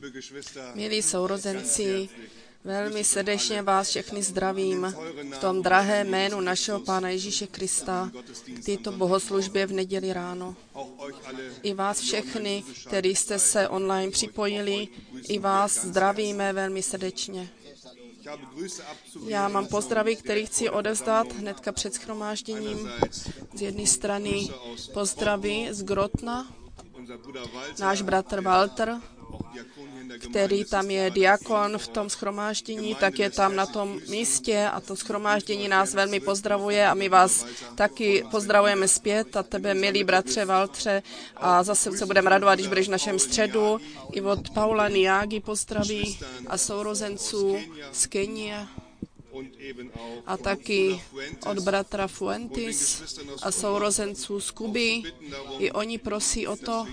Milí sourozenci, velmi srdečně vás všechny zdravím v tom drahém jménu našeho Pána Ježíše Krista k této bohoslužbě v neděli ráno. I vás všechny, kteří jste se online připojili, i vás zdravíme velmi srdečně. Já mám pozdravy, které chci odevzdat hnedka před shromážděním. Z jedné strany pozdravy z Grotna, náš bratr Walter, který tam je diakon v tom shromáždění, tak je tam na tom místě a to shromáždění nás velmi pozdravuje a my vás taky pozdravujeme zpět a tebe, milý bratře Valtře, a zase se budeme radovat, když budeš v našem středu. I od Paula Niágy pozdraví a sourozenců z Kenie a taky od bratra Fuentes a sourozenců z Kuby. I oni prosí o to,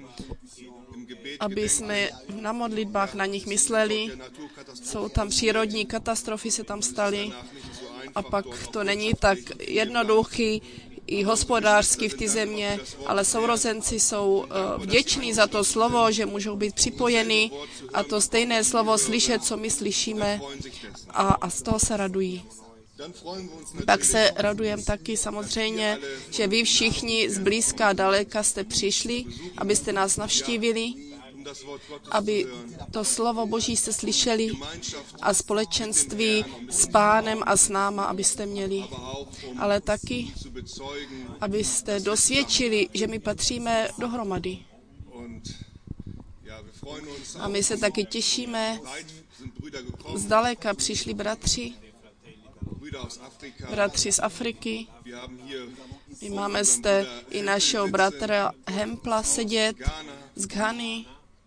aby jsme na modlitbách na nich mysleli. Jsou tam přírodní katastrofy, se tam staly a pak to není tak jednoduchý i hospodářsky v té země, ale sourozenci jsou vděční za to slovo, že můžou být připojeni a to stejné slovo slyšet, co my slyšíme, a z toho se radují. Pak se radujeme taky samozřejmě, že vy všichni z blízka a daleka jste přišli, abyste nás navštívili, aby to slovo Boží jste slyšeli a společenství s Pánem a s náma, abyste měli. Ale taky, abyste dosvědčili, že my patříme dohromady. A my se taky těšíme. Zdaleka přišli bratři z Afriky. My máme zde i našeho bratra Hempla sedět z Ghany.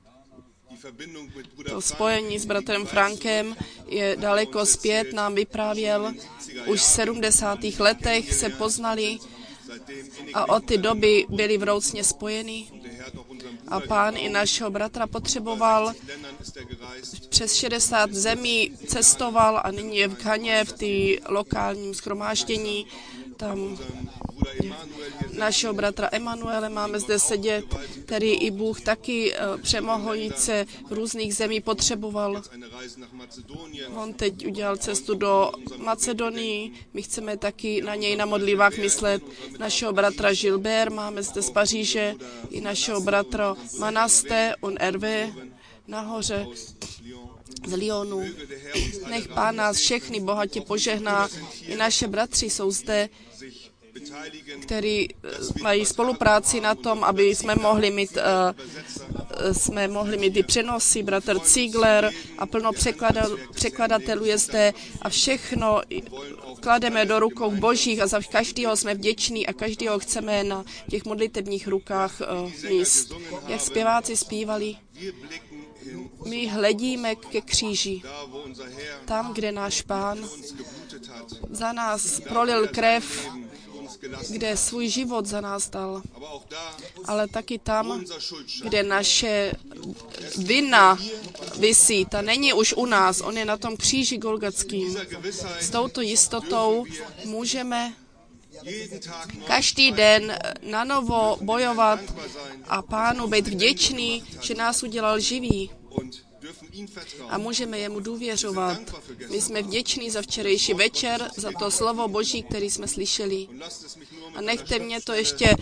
To spojení s bratrem Frankem je daleko zpět, nám vyprávěl. Už v 70. letech se poznali a od té doby byli vroucně spojeni. A Pán i našeho bratra potřeboval. Přes 60 zemí cestoval a nyní je v Ghaně v té lokálním shromáždění. Tam našeho bratra Emanuele máme zde sedět, který i Bůh taky přemohojíce v různých zemí potřeboval. On teď udělal cestu do Macedonii, my chceme taky na něj na modlitbách myslet. Našeho bratra Gilbert máme zde z Paříže, i našeho bratra Manaste, on Hervé, nahoře z Lyonu. Nech Pán nás všechny bohatě požehná. I naše bratři jsou zde, kteří mají spolupráci na tom, aby jsme mohli mít i přenosy, bratr Ziegler a plno překladatelů je zde a všechno klademe do rukou Božích a za každého jsme vděční a každého chceme na těch modlitebních rukách míst. Jak zpěváci zpívali, my hledíme ke kříži, tam, kde náš Pán za nás prolil krev, kde svůj život za nás dal, ale taky tam, kde naše vina visí. Ta není už u nás, on je na tom kříži golgatským. S touto jistotou můžeme každý den nanovo bojovat a Pánu být vděčný, že nás udělal živý. A můžeme jemu důvěřovat. My jsme vděční za včerejší večer, za to slovo Boží, který jsme slyšeli. A nechte mě to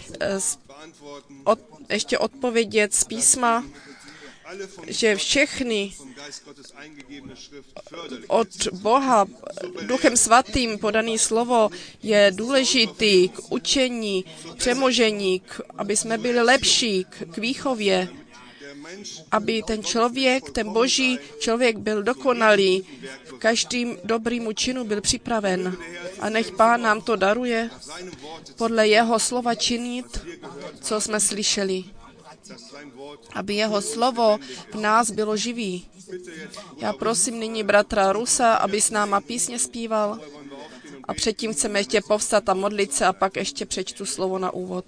ještě odpovědět z písma, že všechny od Boha Duchem Svatým podané slovo je důležitý k učení, přemožení, aby jsme byli lepší, k výchově, aby ten člověk, ten Boží člověk byl dokonalý, v každým dobrýmu činu byl připraven. A nech Pán nám to daruje podle jeho slova činit, co jsme slyšeli. Aby jeho slovo v nás bylo živý. Já prosím nyní bratra Rusa, aby s náma písně zpíval a předtím chceme ještě povstat a modlit se a pak ještě přečtu slovo na úvod.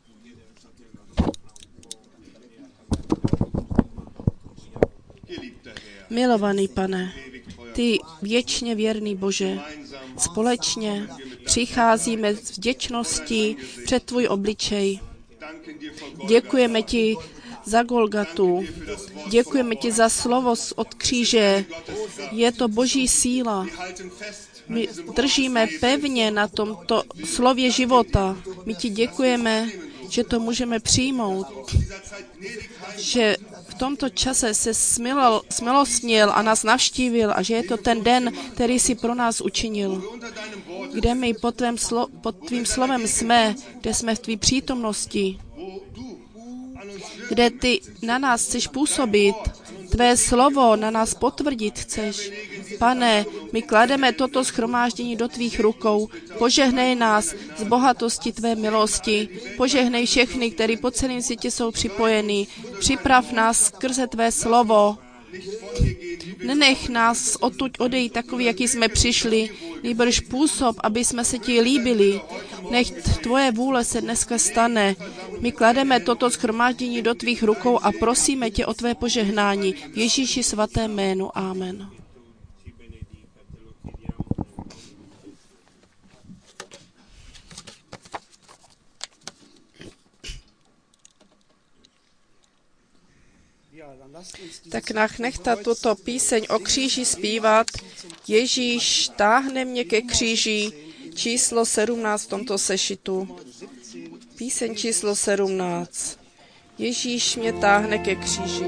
Milovaný Pane, ty věčně věrný Bože, společně přicházíme s vděčností před tvůj obličej. Děkujeme ti za Golgatu. Děkujeme ti za slovo od kříže. Je to Boží síla. My držíme pevně na tomto slově života. My ti děkujeme, že to můžeme přijmout, že v tomto čase se smilostnil a nás navštívil a že je to ten den, který si pro nás učinil. Kde my pod tvým slovem jsme, kde jsme v tvý přítomnosti, kde ty na nás chceš působit, tvé slovo na nás potvrdit chceš. Pane, my klademe toto shromáždění do tvých rukou. Požehnej nás z bohatosti tvé milosti. Požehnej všechny, kteří po celém světě jsou připojení. Připrav nás skrze tvé slovo. Nenech nás odtud odejít takový, jaký jsme přišli. Nýbrž působ, aby jsme se ti líbili. Nech tvoje vůle se dneska stane. My klademe toto shromáždění do tvých rukou a prosíme tě o tvé požehnání. V Ježíši svatém jménu. Amen. Tak nechte tuto píseň o kříži zpívat. Ježíš táhne mě ke kříži, číslo 17 v tomto sešitu. Píseň číslo 17. Ježíš mě táhne ke kříži.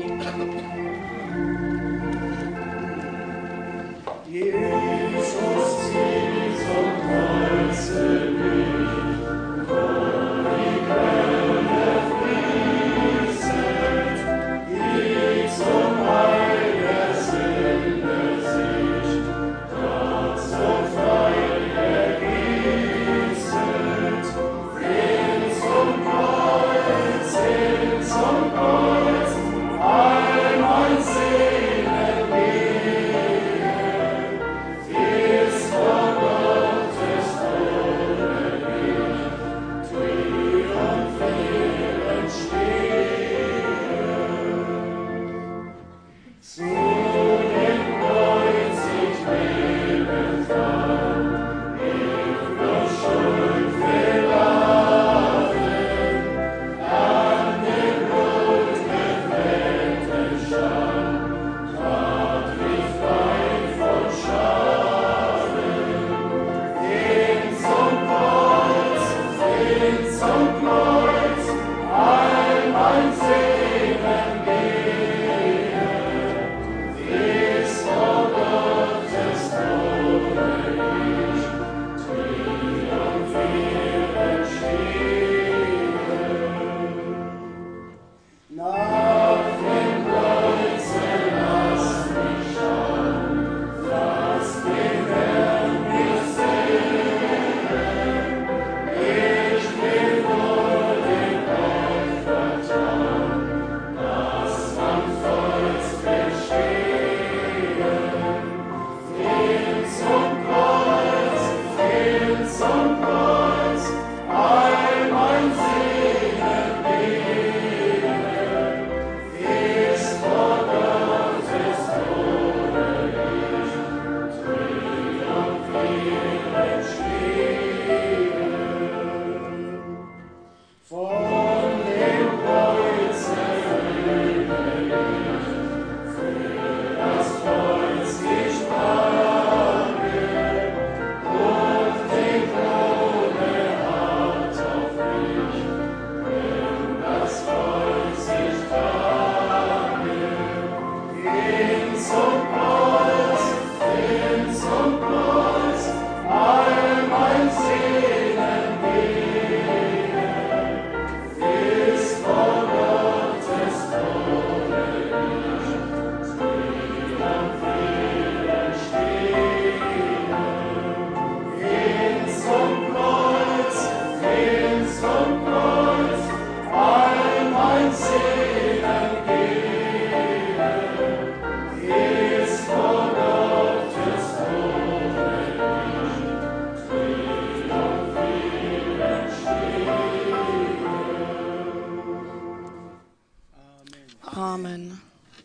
Amen.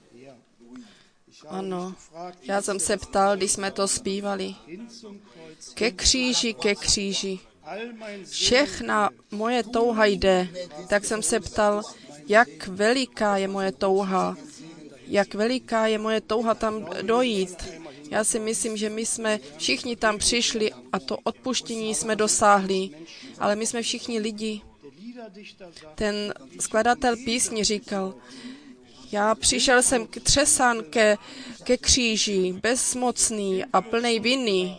Ano, já jsem se ptal, když jsme to zpívali. Ke kříži, ke kříži. Všechna moje touha jde. Tak jsem se ptal, jak veliká je moje touha. Jak veliká je moje touha tam dojít. Já si myslím, že my jsme všichni tam přišli a to odpuštění jsme dosáhli. Ale my jsme všichni lidi. Ten skladatel písni říkal, já přišel jsem třesán ke kříži, bezmocný a plnej viny.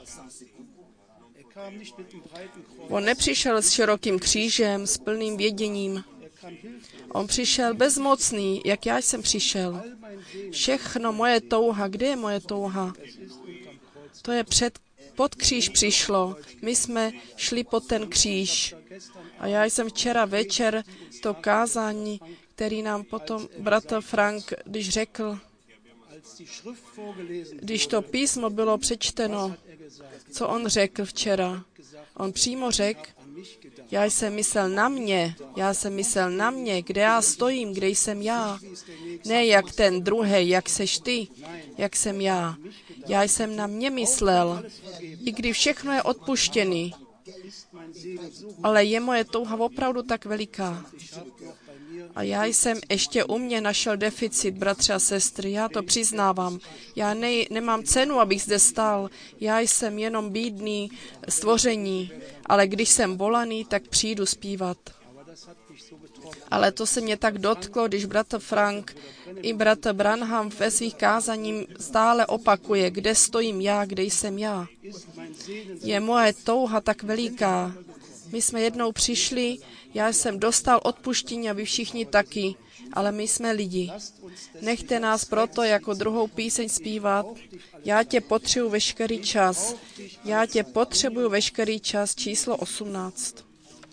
On nepřišel s širokým křížem, s plným věděním. On přišel bezmocný, jak já jsem přišel. Všechno moje touha, kde je moje touha? To je pod kříž přišlo. My jsme šli pod ten kříž. A já jsem včera večer to kázání, který nám potom bratr Frank, když řekl, když to písmo bylo přečteno, co on řekl včera. On přímo řekl, já jsem myslel na mě, kde já stojím, kde jsem já. Ne jak ten druhý, jak seš ty, jak jsem já. Já jsem na mě myslel, i když všechno je odpuštěný. Ale je moje touha opravdu tak veliká. A já jsem ještě u mě našel deficit, bratři a sestry, já to přiznávám. Já nemám cenu, abych zde stál. Já jsem jenom bídný stvoření, ale když jsem volaný, tak přijdu zpívat. Ale to se mě tak dotklo, když bratr Frank i bratr Branham ve svých kázaních stále opakuje, kde stojím já, kde jsem já. Je moje touha tak veliká. My jsme jednou přišli, já jsem dostal odpuštění a vy všichni taky, ale my jsme lidi. Nechte nás proto jako druhou píseň zpívat. Já tě potřebuji veškerý čas. Já tě potřebuji veškerý čas, číslo 18.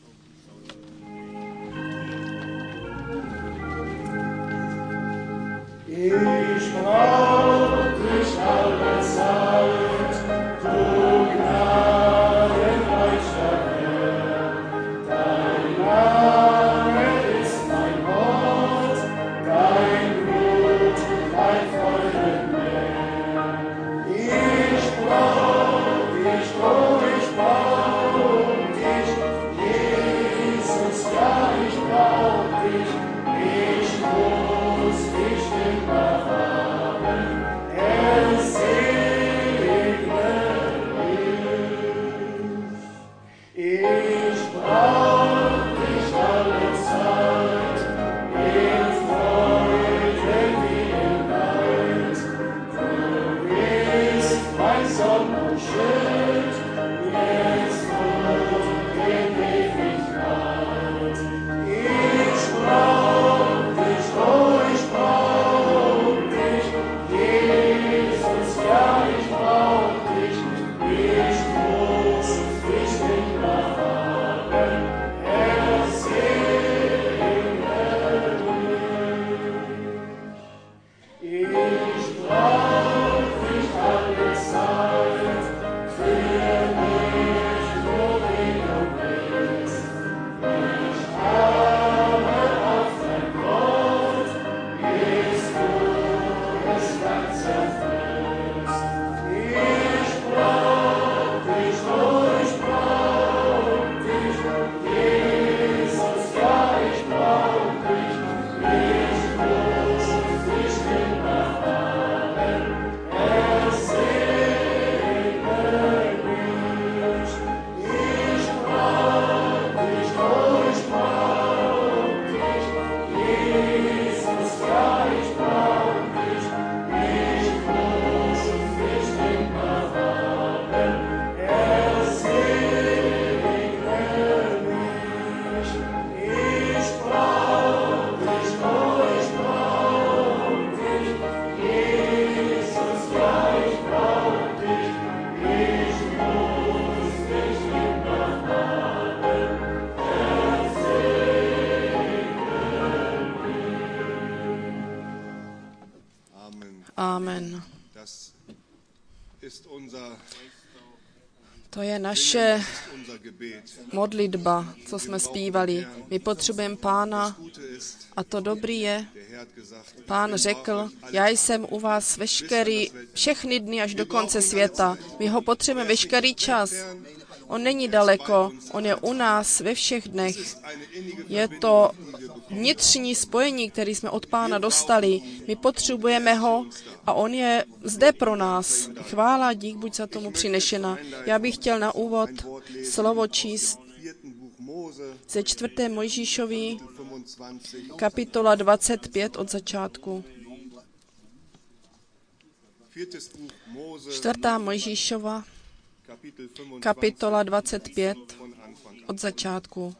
Ich brauch dich alle Zeit, du gnadenreicher Herr. Dein Name ist mein Wort, dein Blut, mein Freudenmeer. Ich brauch dich, oh, ich brauch dich, Jesus, ja, ich brauch dich, ich muss dich immer haben, er segne mich. Ich brauch dich alle Zeit, in Freude wie in Leid. Du bist mein Sonn und Schild, jetzt und in Ewigkeit. Ich brauch dich, oh, ich brauch dich, Jesus, ja, ich brauch dich, ich muss dich immer haben, er segne mich. Ich brauch dich alle Zeit, für mich, nur wie du bist. Ich habe auf dein Wort, bis du es ganz erfüllst. Ich brauch dich, oh, ich brauch dich, Jesus, ja, ich brauch dich, ich muss dich immer haben, er segne mich. Ich brauch dich, oh, ich brauch dich, Jesus, ja, ich brauch dich, ich muss dich immer haben, er segne mich. Ich brauch dich, oh, ich brauch dich, Jesus, ja, ich brauch dich, ich muss dich immer haben, er Amen. Amen. Das ist unser To je naše modlitba, co jsme zpívali. My potřebujeme Pána a to dobrý je. Pán řekl, já jsem u vás všechny dny až do konce světa. My ho potřebujeme veškerý čas. On není daleko, on je u nás ve všech dnech. Je to vnitřní spojení, které jsme od Pána dostali. My potřebujeme ho a on je zde pro nás. Chvála, dík buď za tomu přinešena. Já bych chtěl na úvod slovo číst ze 4. Mojžíšovi, kapitola 25 od začátku. 4. Mojžíšova, kapitola 25 od začátku.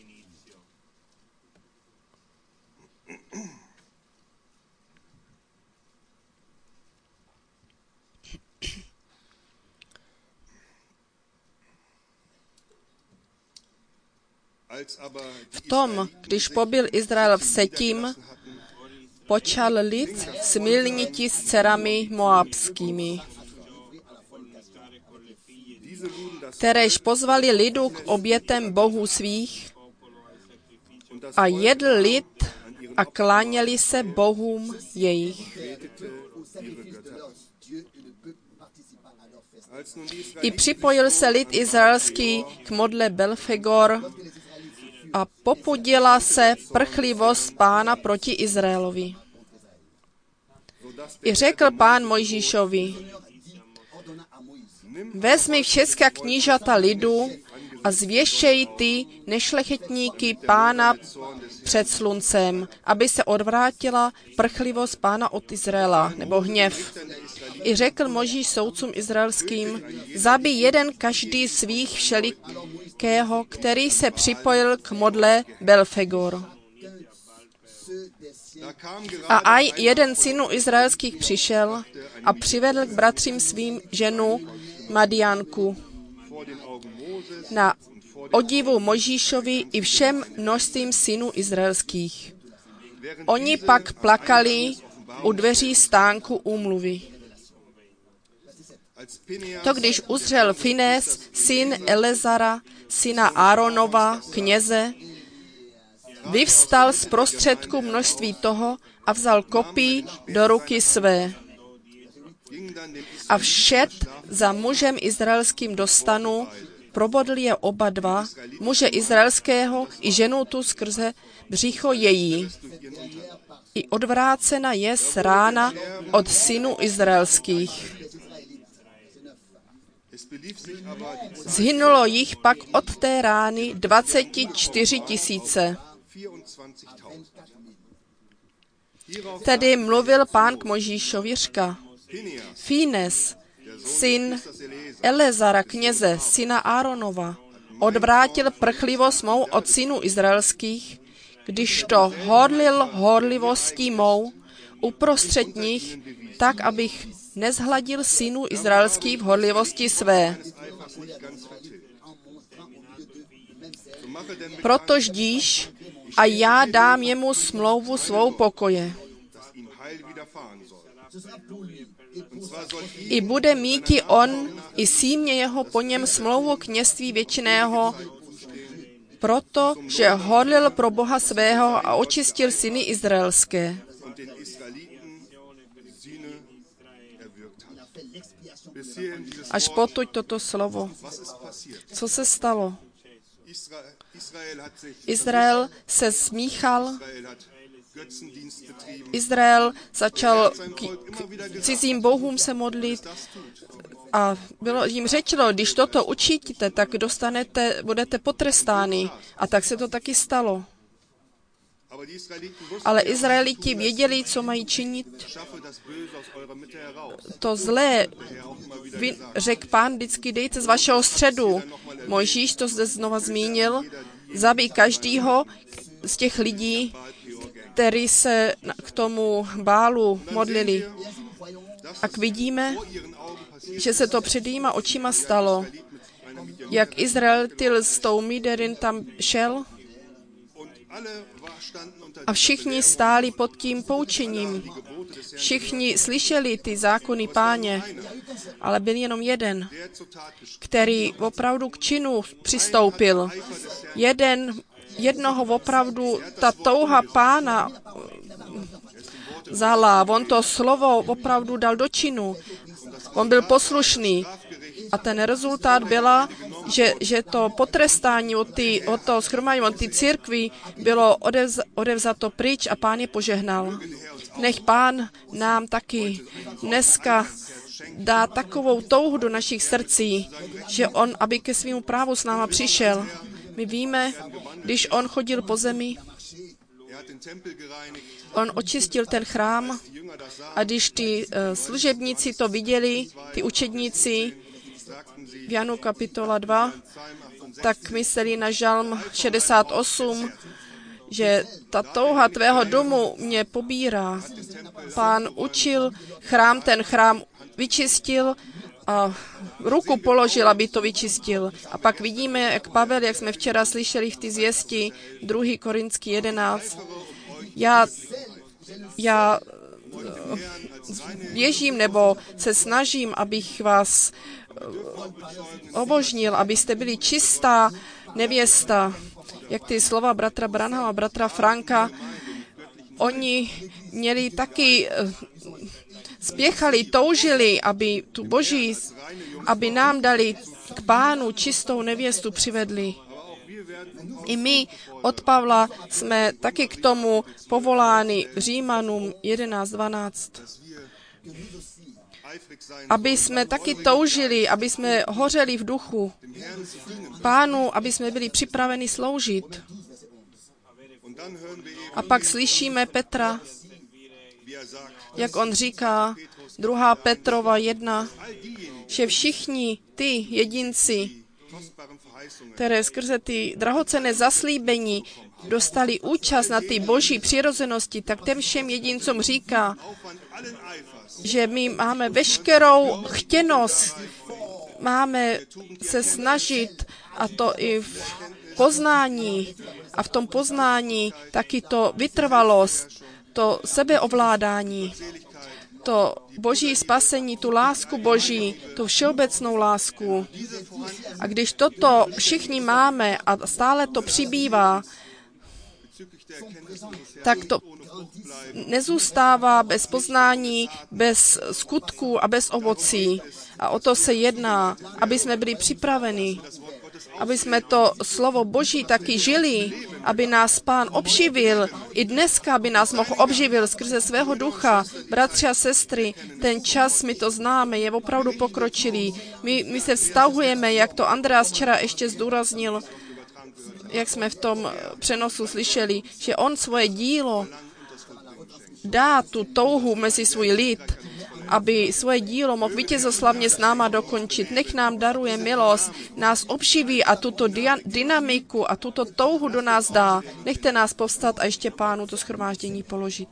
V tom, když pobyl Izrael v Setim, počal lid smilniti s dcerami moabskými, kteréž pozvali lidu k obětem bohů svých a jedl lid a kláněli se bohům jejich. I připojil se lid izraelský k modle Belfegor a popudila se prchlivost Pána proti Izraelovi. I řekl Pán Mojžíšovi, vezmi všecka knížata lidu a zvěšej ty nešlechetníky Pána před sluncem, aby se odvrátila prchlivost Pána od Izraela, nebo hněv. I řekl Mojžíš soudcům izraelským, zabij jeden každý svých všelikého, který se připojil k modle Belfegor. A aj jeden synů izraelských přišel a přivedl k bratřím svým ženu Madianku na odivu Mojžíšovi i všem množstvím synů izraelských. Oni pak plakali u dveří stánku úmluvy. To když uzřel Finés, syn Elezara, syna Áronova, kněze, vyvstal z prostředku množství toho a vzal kopí do ruky své. A všet za mužem izraelským do stanu, probodl je oba dva, muže izraelského i ženu tu skrze břicho její. I odvrácena je z rána od synů izraelských. Zhynulo jich pak od té rány 24 000. Tedy mluvil Pán k Mojžíšovi, říká, Finés, syn Elezara, kněze, syna Áronova, odvrátil prchlivost mou od synů izraelských, když to hodlil horlivostí mou uprostřed nich, tak, abych nezhladil synů izraelských v horlivosti své. Proto ždíš a já dám jemu smlouvu svou pokoje. I bude míti on i símě jeho po něm smlouvu kněžství věčného, protože horlil pro Boha svého a očistil syny izraelské. Až potud toto slovo. Co se stalo? Izrael se smíchal, Izrael začal k cizím bohům se modlit a bylo jim řečeno, když toto učíte, tak budete potrestáni. A tak se to taky stalo. Ale Izraeliti věděli, co mají činit. To zlé, řekl Pán, vždycky dejte z vašeho středu. Mojžíš to zde znova zmínil, zabij každýho z těch lidí, kteří se k tomu Bálu modlili. A vidíme, že se to před jejíma očima stalo. Jak Izraelitil s tou Midian tam šel A všichni stáli pod tím poučením. Všichni slyšeli ty zákony Páně, ale byl jenom jeden, který opravdu k činu přistoupil. Jednoho opravdu ta touha Pána vzala. On to slovo opravdu dal do činu. On byl poslušný. A ten rezultát byla, že to potrestání od toho shromáždění, od té církvi bylo odevzato pryč a Pán je požehnal. Nech Pán nám taky dneska dá takovou touhu do našich srdcí, že on, aby ke svému právu s náma přišel. My víme, když on chodil po zemi, on očistil ten chrám a když ty služebníci to viděli, ty učedníci, v Janu kapitola 2, tak mysleli na žalm 68, že ta touha tvého domu mě pobírá. Pán učil chrám, ten chrám vyčistil a ruku položil, aby to vyčistil. A pak vidíme, jak Pavel, jak jsme včera slyšeli v ty zvěsti, 2. Korinský 11. Já běžím nebo se snažím, abych vás obožnil, abyste byli čistá nevěsta. Jak ty slova bratra Branhama a bratra Franka, oni měli taky, spěchali, toužili, aby tu Boží, aby nám dali k Pánu čistou nevěstu přivedli. I my od Pavla jsme taky k tomu povoláni Římanům 11:12. Aby jsme taky toužili, aby jsme hořeli v duchu Pánu, aby jsme byli připraveni sloužit. A pak slyšíme Petra, jak on říká, 2. Petrova 1, že všichni ty jedinci, které skrze ty drahocenné zaslíbení dostali účast na ty boží přirozenosti, tak těm všem jedincům říká, že my máme veškerou chtěnost, máme se snažit, a to i v poznání, a v tom poznání taky to vytrvalost, to sebeovládání, to boží spasení, tu lásku boží, tu všeobecnou lásku. A když toto všichni máme a stále to přibývá, tak to nezůstává bez poznání, bez skutků a bez ovocí. A o to se jedná, aby jsme byli připraveni, aby jsme to slovo Boží taky žili, aby nás Pán obživil, i dneska, aby nás mohl obživil skrze svého ducha. Bratři a sestry, ten čas, my to známe, je opravdu pokročilý. My se vztahujeme, jak to Andreas včera ještě zdůraznil, jak jsme v tom přenosu slyšeli, že on svoje dílo dá tu touhu mezi svůj lid, aby svoje dílo mohl vítězoslavně s náma dokončit. Nech nám daruje milost, nás obživí a tuto dynamiku a tuto touhu do nás dá. Nechte nás povstat a ještě Pánu to shromáždění položit.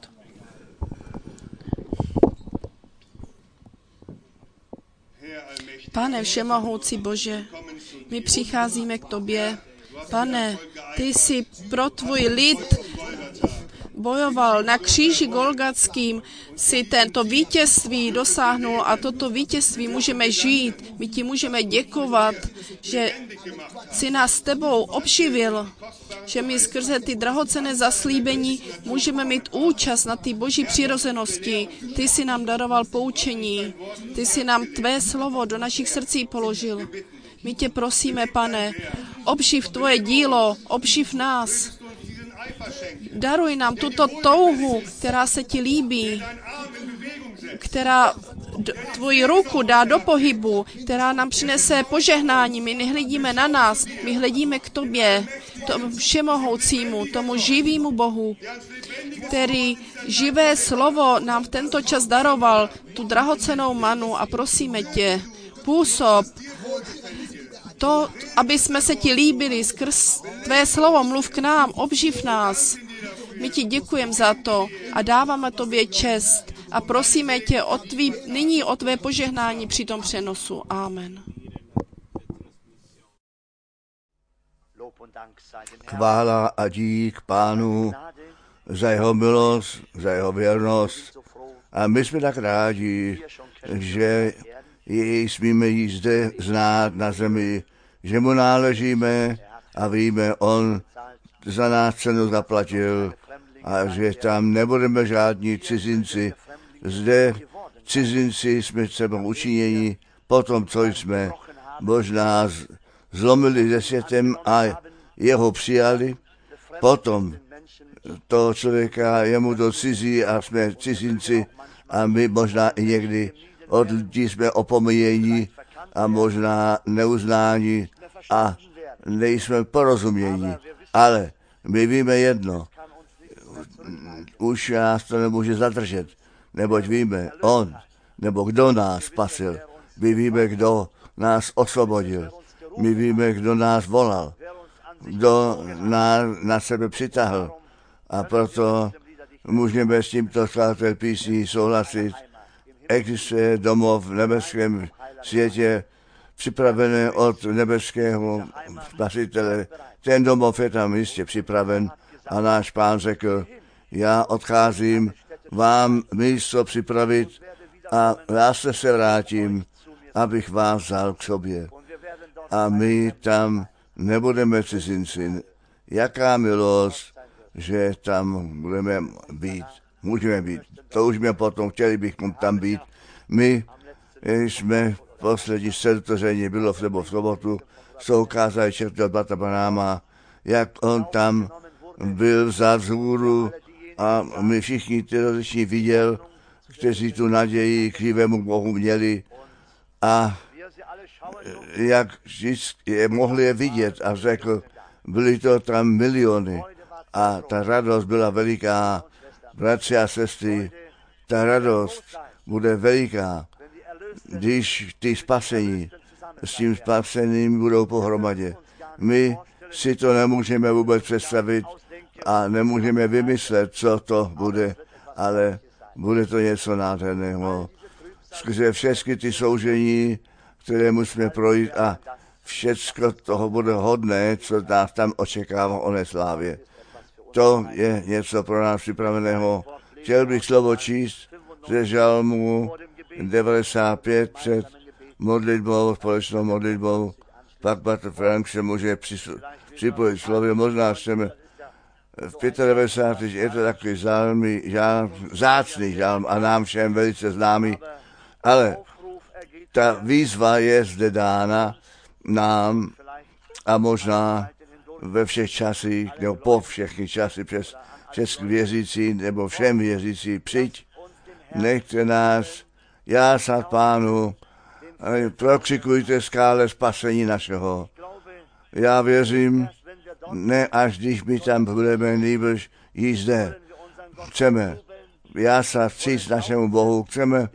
Pane všemohoucí Bože, my přicházíme k tobě. Pane, ty jsi pro tvůj lid bojoval na kříži Golgatským, si tento vítězství dosáhnul a toto vítězství můžeme žít. My ti můžeme děkovat, že jsi nás s tebou obživil, že my skrze ty drahocenné zaslíbení můžeme mít účast na ty boží přirozenosti. Ty jsi nám daroval poučení, ty jsi nám tvé slovo do našich srdcí položil. My tě prosíme, Pane, obživ tvoje dílo, obživ nás. Daruj nám tuto touhu, která se ti líbí, která tvoji ruku dá do pohybu, která nám přinese požehnání. My nehledíme na nás, my hledíme k tobě, tomu všemohoucímu, tomu živému Bohu, který živé slovo nám v tento čas daroval, tu drahocennou manu, a prosíme tě, působ to, aby jsme se ti líbili skrz tvé slovo, mluv k nám, obživ nás. My ti děkujeme za to a dáváme tobě čest a prosíme tě nyní o tvé požehnání při tom přenosu. Amen. Chvála a dík Pánu za jeho milost, za jeho věrnost. A my jsme tak rádi, že jej smíme jí zde znát na zemi, že mu náležíme a víme, on za nás cenu zaplatil a že tam nebudeme žádní cizinci. Zde cizinci jsme sebou učiněni po tom, co jsme možná zlomili se světem a jeho přijali, potom toho člověka jemu do cizí a jsme cizinci a my možná i někdy od lidí jsme opomíjení a možná neuznáni a nejsme porozumění. Ale my víme jedno, už nás to nemůže zadržet, neboť víme, on, nebo kdo nás spasil. My víme, kdo nás osvobodil. My víme, kdo nás volal, kdo nás na sebe přitáhl. A proto můžeme s tímto skladatel písní souhlasit. Existuje domov v nebeském světě, připravené od nebeského Spasitele. Ten domov je tam jistě připraven a náš Pán řekl, já odcházím vám místo připravit a já se vrátím, abych vás vzal k sobě. A my tam nebudeme cizinci. Jaká milost, že tam budeme být, můžeme být. Toužíme potom, chtěli bychom tam být. My jsme v poslední středotoření, bylo v sobotu, jsou kázali čertého bratra Branhama, jak on tam byl vzat vzhůru a my všichni ty rozliční viděl, kteří tu naději k živému Bohu měli a jak je mohli je vidět a řekl, byly to tam miliony a ta radost byla veliká. Bratři a sestry, ta radost bude veliká, když ty spasení s tím spasením budou pohromadě. My si to nemůžeme vůbec představit a nemůžeme vymyslet, co to bude, ale bude to něco nádherného. Skrze všechny ty soužení, které musíme projít a všecko toho bude hodné, co nás tam očekává o neslávě. To je něco pro nás připraveného. Chtěl bych slovo číst ze žalmu 95 před modlitbou, společnou modlitbou. Pak Bratr Frank se může připojit slově. Možná chceme v 95. Je to takový vzácný žalm a nám všem velice známý. Ale ta výzva je zde dána nám a možná ve všech časích, nebo po všechny časy přes český věřící, nebo všem věřící, přijď, nechte nás jásat Pánu, prokřikujte skále spasení našeho. Já věřím, ne až když my tam budeme, nýbrž již zde. Chceme jásat vstříc našemu Bohu, chceme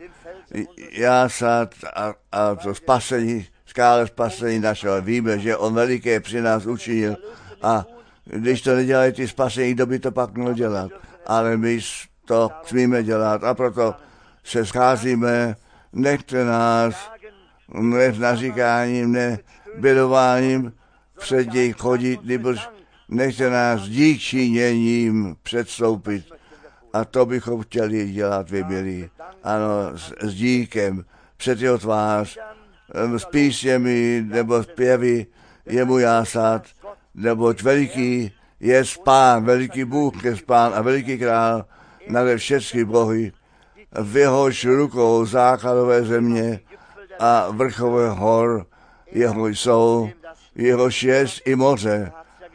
jásat a to spasení, skále spasení našeho. Víme, že on veliké při nás učinil a když to nedělají ty spasení, kdo by to pak měl dělat. Ale my to smíme dělat a proto se scházíme, nechte nás, ne s naříkáním, ne bědováním před něj chodit, nebož nechte nás dík činěním předstoupit. A to bychom chtěli dělat, vy milí. Ano, s díkem před jeho tvář, s písněmi nebo zpěvy jemu jásat, neboť veliký je Pán, veliký Bůh je Pán a veliký král nade všechny bohy. V jehož rukou základové země a vrchové hor jeho jsou, jehož jest i moře,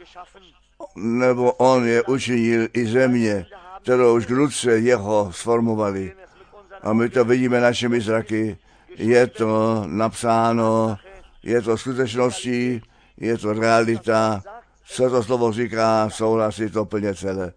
nebo on je učinil i země, kterou už ruce jeho sformovali. A my to vidíme našimi zraky, je to napsáno, je to skutečností, je to realita, co to slovo říká, souhlasí to plně celé.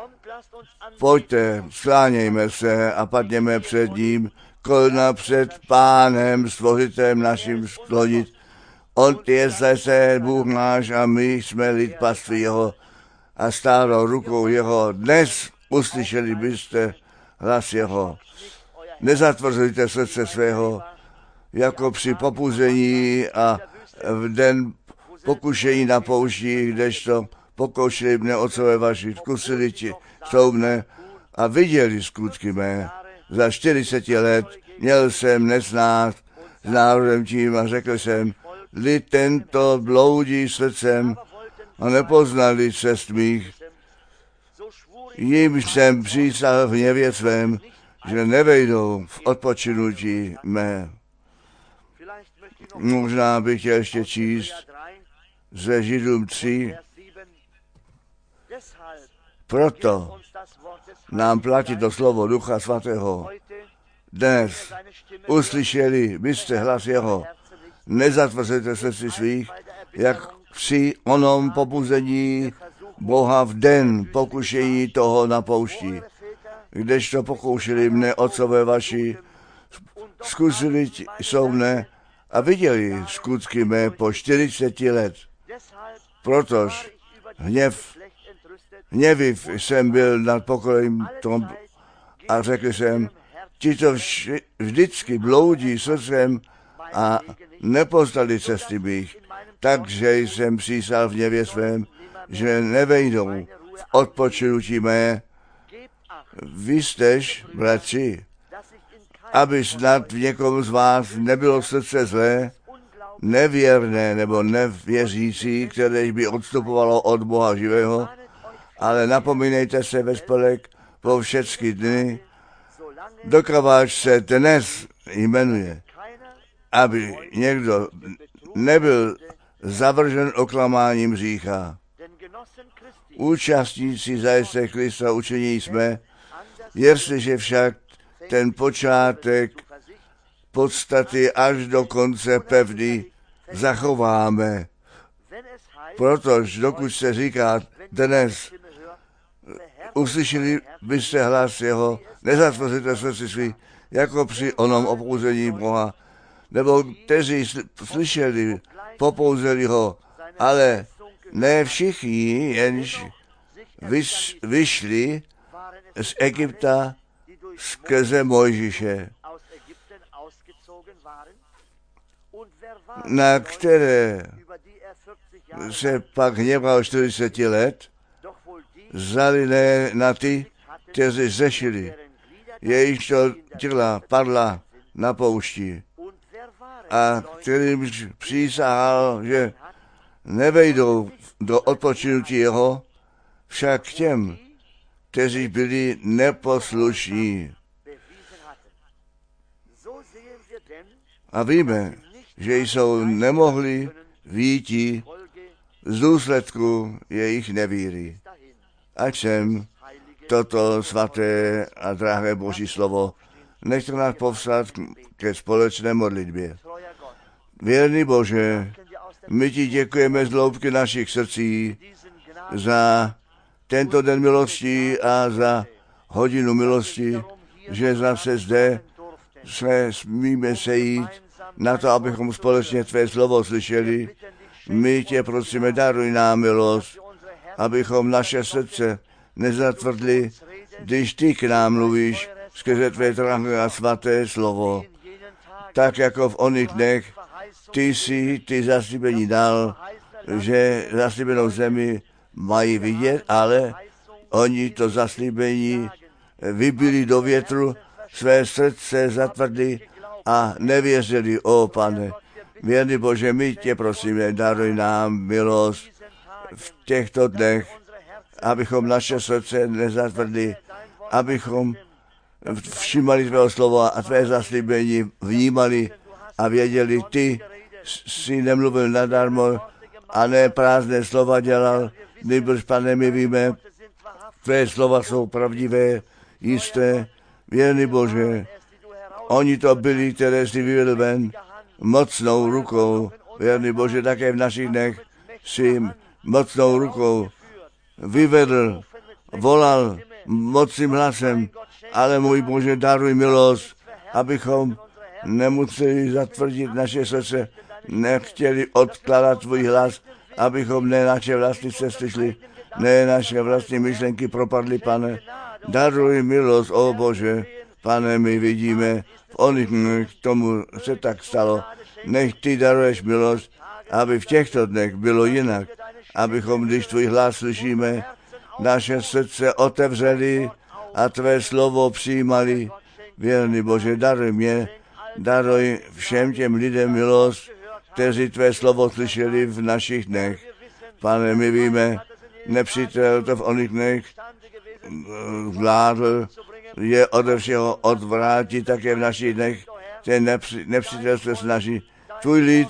Pojďte, sklánějme se a padněme před ním, kolena před Pánem, stvořitelem naším sklonit. On je zase Bůh náš a my jsme lid paství jeho a stálou rukou jeho. Dnes uslyšeli byste hlas jeho. Nezatvrzujte srdce svého, jako při popuzení a v den pokušení na poušti, kdežto pokoušeli mne otcové vaši, zkusili jsou mne a viděli skutky mé. Za 40 let měl jsem nesnát s národem tím a řekl jsem, lid tento bloudí srdcem a nepoznali cest mých. Jím jsem přísahal v hněvě svém, že nevejdou v odpočinutí mé. Možná bych chtěl ještě číst ze Židům 3. Proto nám platí to slovo Ducha Svatého. Dnes uslyšeli byste hlas jeho, nezatvrzejte srdci svých, jak při onom popuzení Boha v den pokušení toho na poušti, kdežto pokoušeli mne otcové vaši, zkusili jsou mne a viděli skutky mé po 40 let. Protož hněviv jsem byl nad pokojem tom a řekl jsem, ti to vždycky bloudí srdcem a nepoznali cesty mých, takže jsem přísahal v hněvě svém, že nevejdou v odpočinutí mé. Vy jstež, bratři, aby snad v někom z vás nebylo srdce zlé, nevěrné nebo nevěřící, které by odstupovalo od Boha živého, ale napomínejte se ve spolek po všechny dny, dokáváč se dnes jmenuje, aby někdo nebyl zavržen oklamáním hřícha. Účastníci zajisté Krista učení jsme, jestliže však ten počátek podstaty až do konce pevný zachováme. Protože dokud se říká dnes, uslyšeli byste hlas jeho, nezatvrzejte srdci svý, jako při onom opouzení Boha, nebo kteří slyšeli, popouzeli ho, ale ne všichni, jenž vyšli z Egypta skrze Mojžíše, na které se pak hněval 40 let, vzali ne na ty, kteří zřešili, jejichž to těla padla na poušti a kterým přísahal, že nevejdou do odpočinutí jeho, však těm, kteří byli neposlušní. A víme, že jsou nemohli výjít z důsledku jejich nevíry. Ať jsem toto svaté a drahé Boží slovo nechte nás povstat ke společné modlitbě. Věrný Bože, my ti děkujeme z hloubky našich srdcí za tento den milosti a za hodinu milosti, že zase zde se smíme sejít na to, abychom společně tvé slovo slyšeli. My tě prosíme, daruj nám milost, abychom naše srdce nezatvrdli, když ty k nám mluvíš skrze tvé drahé a svaté slovo. Tak jako v oných dnech ty zaslíbení dal, že zaslíbenou zemi mají vidět, ale oni to zaslíbení vybili do větru, své srdce zatvrdli a nevěřili, o Pane. Věrný Bože, my tě prosíme, daruj nám milost v těchto dnech, abychom naše srdce nezatvrdli, abychom všímali tvého slova a tvé zaslíbení vnímali a věděli, ty jsi nemluvil nadarmo a ne prázdné slova dělal, nýbrž, Pane, my víme, tvé slova jsou pravdivé, jisté, věrný Bože. Oni to byli, které jsi vyvedl ven mocnou rukou. Věrný Bože, také v našich dnech si mocnou rukou vyvedl, volal mocným hlasem, ale můj Bože, daruj milost, abychom nemuseli zatvrdit naše srdce, nechtěli odkladat tvůj hlas, abychom ne naše vlastní cesty šli, ne naše vlastní myšlenky propadly, Pane. Daruj milost, o Bože, Pane, my vidíme, v oných k tomu se tak stalo. Nech ty daruješ milost aby v těchto dnech bylo jinak, abychom, když tvůj hlas slyšíme, naše srdce otevřeli a tvé slovo přijímali. Věrný Bože, daruj všem těm lidem milost, kteří tvé slovo slyšeli v našich dnech. Pane, my víme, nepřítel to v oných dnech vládl, je ode všeho odvrátit také v našich dnech. Ten nepřítel se snaží. Tvůj lid,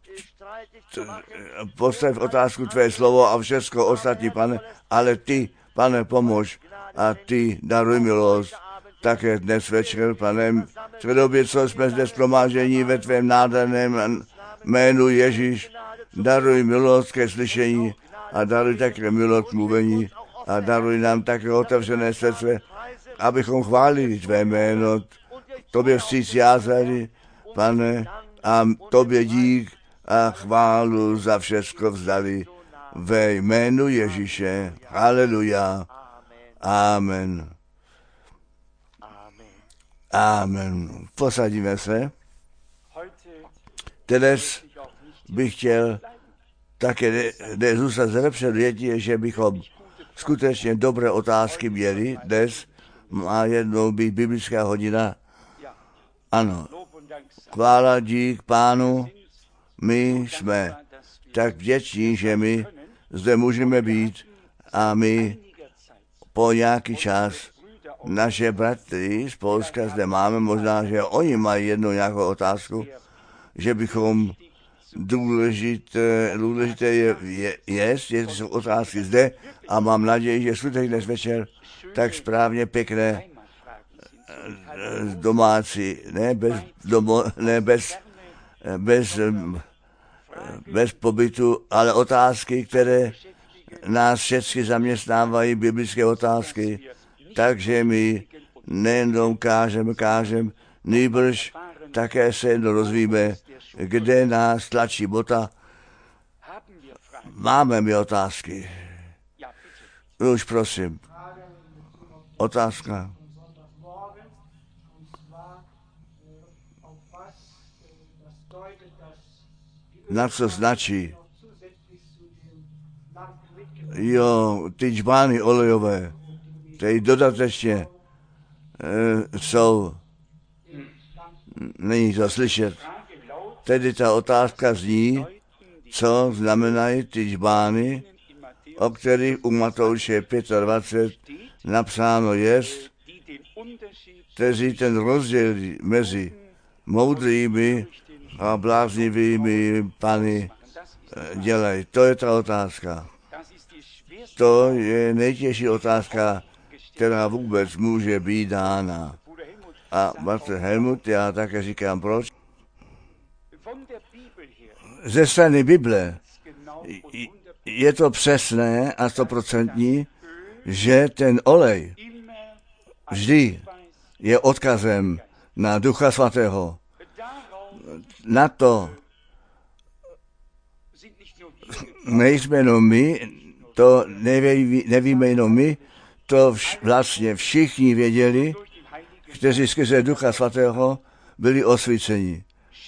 postav otázku tvé slovo a všechno ostatní, Pane, ale ty, Pane, pomož a ty daruj milost. Také dnes večer, Pane, v době, co jsme zde shromáždění ve tvém nádherném jménu Ježíš, daruj milost ke slyšení a daruj také milost k mluvení a daruj nám také otevřené srdce, abychom chválili tvé jméno, tobě vstříc jázali, Pane, a tobě dík a chválu za všechno vzdali ve jménu Ježíše. Haleluja. Amen. Amen. Posadíme se. Dnes bych chtěl také zůstat zlepšet větě, že bychom skutečně dobré otázky měli. Dnes má jednou být biblická hodina. Ano. Chvála dík Pánu. My jsme tak vděční, že my zde můžeme být a my po nějaký čas naše bratry z Polska zde máme, možná, že oni mají jednu nějakou otázku, že bychom důležité je, jsou otázky zde a mám naději, že skutečně dnes večer tak správně pěkné domácí, bez pobytu, ale otázky, které nás všechny zaměstnávají, biblické otázky, takže my nejenom kážem, nýbrž také se jedno rozvíme, kde nás tlačí bota. Máme my otázky. Už prosím. Otázka. Na co značí? Jo, ty džbány olejové, které dodatečně jsou, není to slyšet. Tedy ta otázka zní, co znamenají ty džbány, o kterých u Matouše 25 napsáno jest, kteří ten rozdíl mezi moudrými a bláznivými pany dělají. To je ta otázka. To je nejtěžší otázka, která vůbec může být dána. A bratr Helmut, já také říkám proč. Ze strany Bible je to přesné a 100%, že ten olej vždy je odkazem na Ducha Svatého. Na to nejsme jenom my, to nevíme jenom my, to vlastně všichni věděli, kteří skrze Ducha Svatého byli osvíceni.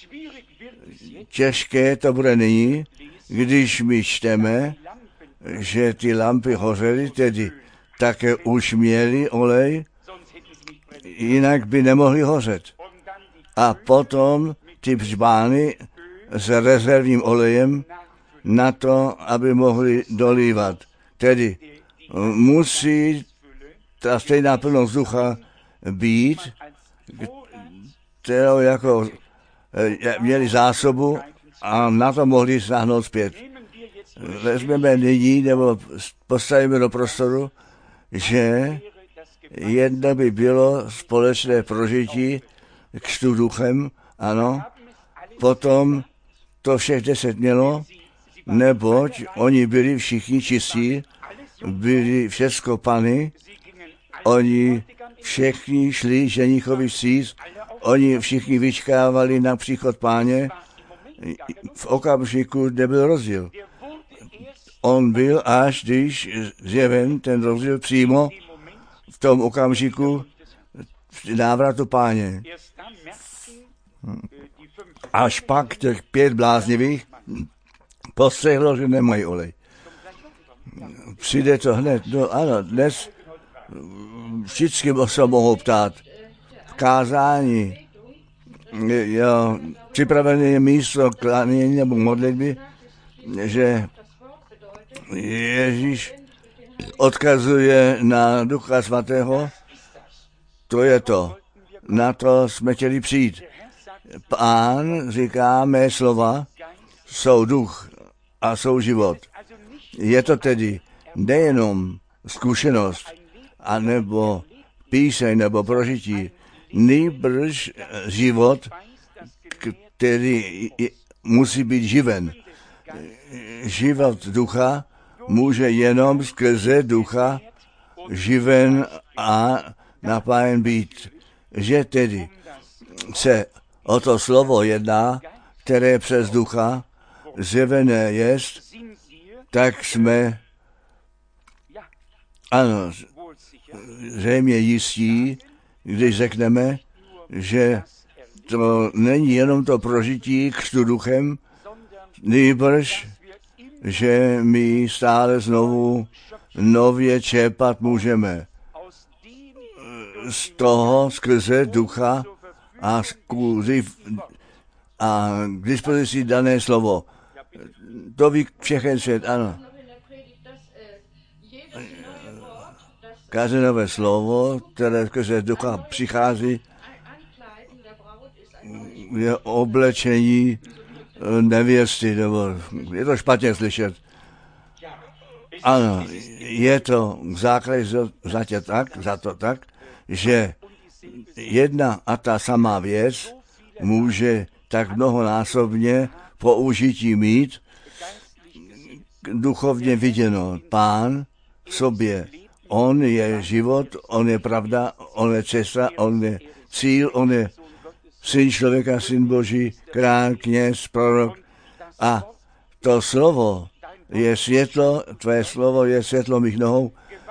Těžké to bude nyní, když my čteme, že ty lampy hořely, tedy také už měli olej, jinak by nemohli hořet. A potom ty džbány s rezervním olejem na to, aby mohli dolívat. Tedy musí ta stejná plnost ducha být, kterou jako měli zásobu a na to mohli sáhnout zpět. Vezmeme nyní, nebo postavíme do prostoru, že jedno by bylo společné prožití křtu duchem, ano, potom to všech 10 mělo, neboť oni byli všichni čistí, byli všecko pany, oni všichni šli ženichovi vstříc, oni všichni vyčkávali na příchod Páně v okamžiku, kde byl rozdíl. On byl, až když zjeven ten rozdíl přímo v tom okamžiku návratu Páně. Až pak těch 5 bláznivých postřehlo, že nemají olej. Přijde to hned. No ano, dnes všichni se mohou ptát. V kázání jo, připravené je místo klánění nebo modlitby, že Ježíš odkazuje na Ducha Svatého. To je to. Na to jsme chtěli přijít. Pán říká, mé slova jsou duch a jsou život. Je to tedy nejenom zkušenost, anebo píseň, nebo prožití, nýbrž život, který musí být živen. Život ducha může jenom skrze ducha živen a napájen být. Že tedy se o to slovo jedná, které přes ducha zjevené jest, tak jsme, ano, zřejmě jistí, když řekneme, že to není jenom to prožití křtu duchem, nýbrž, že my stále znovu nově čerpat můžeme z toho skrze ducha a k dispozici dané slovo. To ví všechen svět, ano. Každé nové slovo, které skrze ducha přichází, je oblečení nevěsty, nebo je to špatně slyšet. Ano, je to v základě za to tak, že jedna a ta samá věc může tak mnohonásobně použití mít, duchovně viděno. Pán v sobě, on je život, on je pravda, on je cesta, on je cíl, on je syn člověka, syn Boží, král, kněz, prorok. A to slovo je světlo, tvé slovo je světlo mých nohou,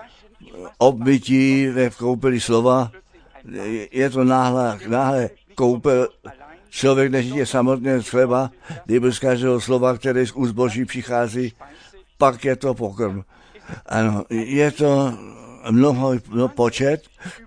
obmytí ve koupeli slova, je to náhle koupel, člověk nežije samotně z chleba, kdyby z každého slova, které z úst Boží přichází, pak je to pokrm. Ano, je to mnoho počet,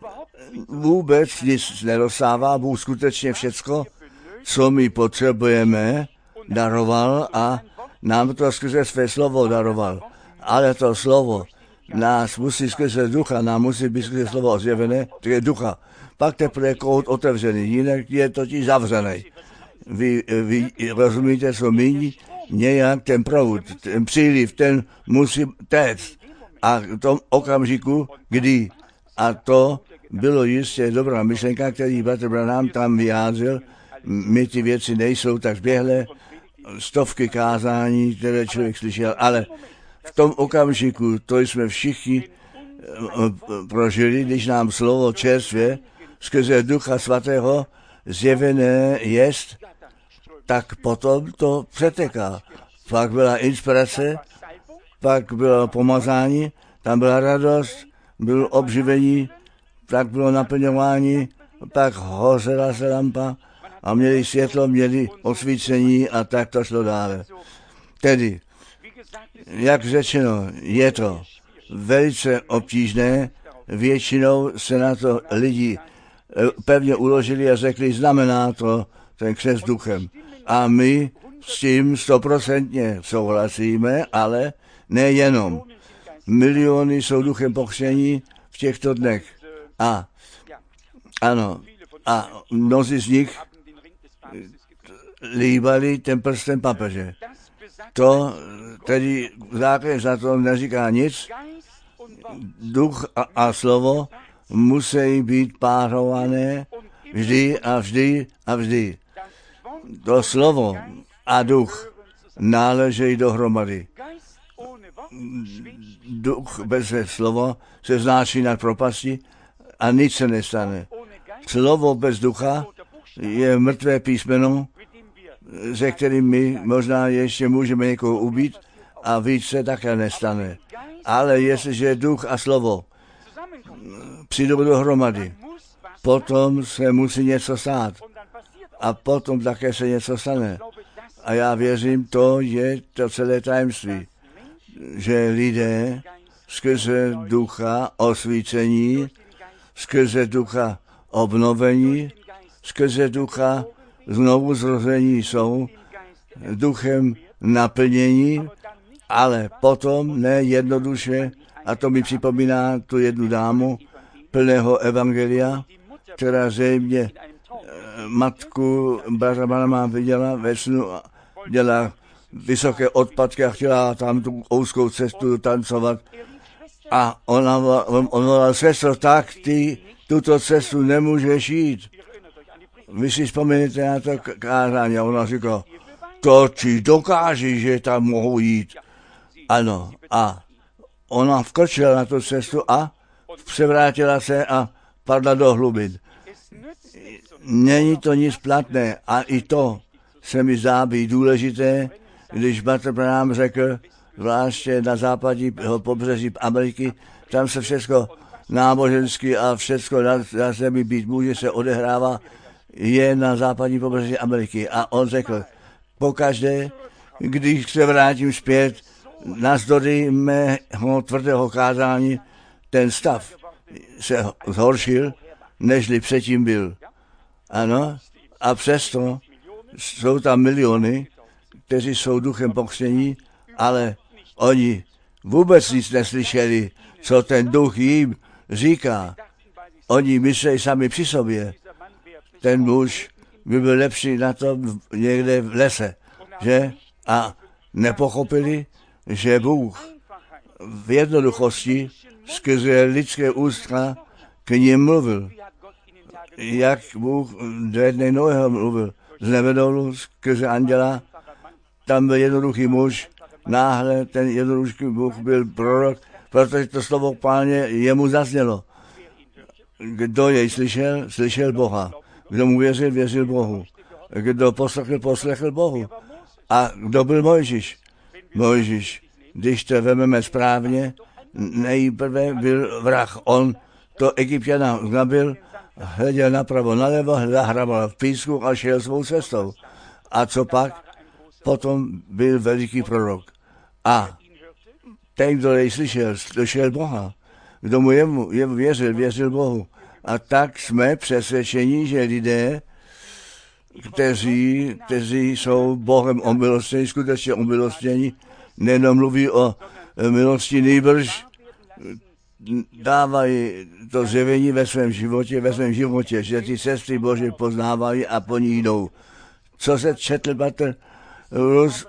vůbec nic nedostává, Bůh skutečně všecko, co my potřebujeme, daroval a nám to skrze své slovo daroval. Ale to slovo nás musí skrze ducha, nám musí být skrze slovo ozjevené, to je ducha. Pak teprve kout otevřený, jinak je totiž zavřený. Vy rozumíte, co míní? Nějak ten proud, ten příliv, ten musí téct. A v tom okamžiku, kdy, a to bylo jistě dobrá myšlenka, který bratr Branham tam vyjádřil, my ty věci nejsou tak zběhlé, stovky kázání, které člověk slyšel, ale v tom okamžiku, to jsme všichni prožili, když nám slovo čerstvě skrze Ducha Svatého zjevené jest, tak potom to přeteká. Pak byla inspirace, pak bylo pomazání, tam byla radost, bylo obživení, tak bylo naplňování, pak hořela se lampa a měli světlo, měli osvícení a tak to šlo dále. Tedy, jak řečeno, je to velice obtížné, většinou se na to lidi pevně uložili a řekli, znamená to ten křest duchem. A my s tím 100% souhlasíme, ale nejenom. Miliony jsou duchem pokřtění v těchto dnech. A ano, a mnozí z nich líbali ten prsten papeže. To tedy základně za to neříká nic. Duch a slovo musí být párované vždy a vždy a vždy. To slovo a duch náležejí dohromady. Duch bez slova se znáší nad propasti a nic se nestane. Slovo bez ducha je mrtvé písmeno, se kterým my možná ještě můžeme někoho ubít a víc se také nestane. Ale jestliže duch a slovo přijdou dohromady, potom se musí něco stát a potom také se něco stane. A já věřím, to je to celé tajemství, že lidé skrze ducha osvícení, skrze ducha obnovení, skrze ducha znovu zrození jsou duchem naplnění, ale potom ne jednoduše, a to mi připomíná tu jednu dámu plného evangelia, která zřejmě matku bratra Branhama viděla ve snu, dělá vysoké odpadky a chtěla tam tu ouzkou cestu tancovat. A ona volala, sestro, tak ty tuto cestu nemůžeš jít. Vy si vzpomenete na to kázání a ona říká, to ti dokáží, že tam mohou jít. Ano, a ona vkročila na tu cestu a převrátila se a padla do hlubin. Není to nic platné a i to se mi zdá být důležité, když bratr Branham řekl, zvláště na západní pobřeží Ameriky, tam se všechno náboženský a všechno na zemi být může, se odehrává, je na západní pobřeží Ameriky. A on řekl, pokaždé, když se vrátím zpět, navzdory mého tvrdého kázání, ten stav se zhoršil, nežli předtím byl. Ano, a přesto jsou tam miliony, kteří jsou duchem pokřtění, ale oni vůbec nic neslyšeli, co ten duch jim říká. Oni myslí sami při sobě. Ten muž by byl lepší na to někde v lese, že? A nepochopili, že Bůh v jednoduchosti skrze lidské ústa k nim mluvil. Jak Bůh ve dne Noého mluvil z nebedolu skrze anděla, tam byl jednoduchý muž, náhle ten jednoduchý Bůh byl prorok, protože to slovo Páně jemu zaznělo. Kdo jej slyšel, slyšel Boha. Kdo mu věřil, věřil Bohu. Kdo poslechl, poslechl Bohu. A kdo byl Mojžíš? Mojžíš, když to vezmeme správně, nejprve byl vrah. On to Egypťana zabil, hleděl napravo, nalevo, zahrabal v písku a šel svou cestou. A co pak? Potom byl veliký prorok. A ten, kdo jej slyšel, slyšel Boha. Kdo mu jemu věřil, věřil Bohu. A tak jsme přesvědčeni, že lidé, kteří jsou Bohem omilostněni, skutečně omilostněni, nejenom mluví o milosti, nýbrž dávají to zjevení ve svém životě, že ty cesty Boží poznávají a po ní jdou. Co se četl Bratr Rus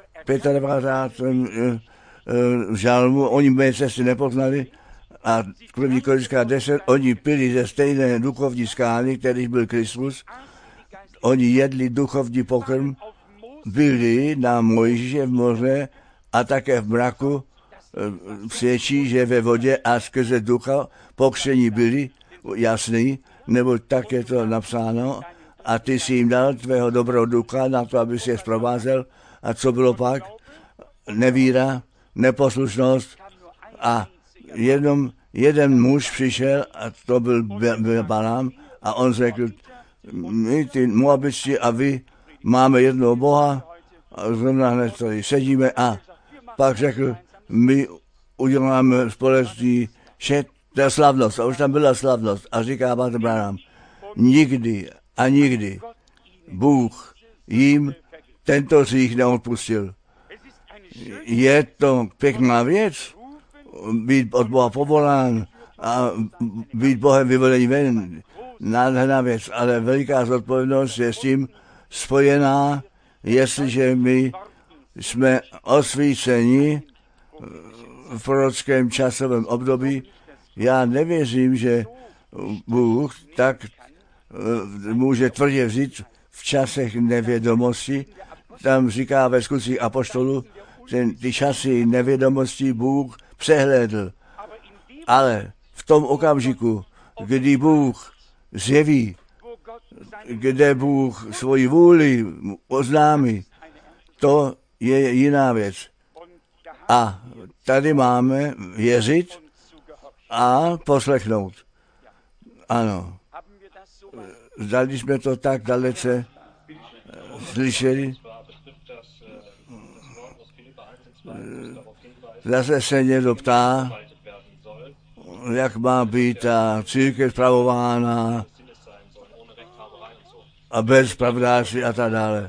95. žalmu, oni mé cesty nepoznali a 1. Korinská 10, oni pili ze stejné duchovní skály, kterých byl Kristus, oni jedli duchovní pokrm, byli na Mojžíše v moře a také v mraku, svědčí, že ve vodě a skrze ducha pokřtění byli, jasný, nebo tak je to napsáno, a ty si jim dal tvého dobrého ducha na to, aby si je zprovázel. A co bylo pak? Nevíra, neposlušnost a jeden muž přišel a to byl Balám a on řekl, my ty Moabitští a vy máme jednoho Boha a zrovna hned tady sedíme a pak řekl, my uděláme společný to je slavnost a už tam byla slavnost a říká Bratr Branham, nikdy a nikdy Bůh jim tento hřích neodpustil. Je to pěkná věc, být od Boha povolán a být Bohem vyvolený ven, nádherná věc, ale veliká zodpovědnost je s tím spojená, jestliže my jsme osvíceni v prorockém časovém období. Já nevěřím, že Bůh tak může tvrdě vzít v časech nevědomosti. Tam říká ve Skutcích apoštolů, že ty časy nevědomosti Bůh přehlédl. Ale v tom okamžiku, kdy Bůh zjeví, kde Bůh svoji vůli oznámí, to je jiná věc. A tady máme věřit a poslechnout. Ano. Zdali jsme to tak dalece slyšeli. Zase se někdo ptá, jak má být ta církev spravována a bez pravdářství a tak dále.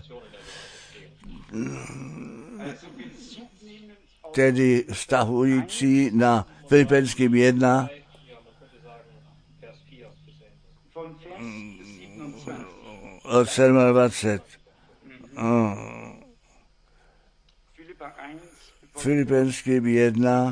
Tedy vztahující na Filipenským 1, od 27. Filipenským 1,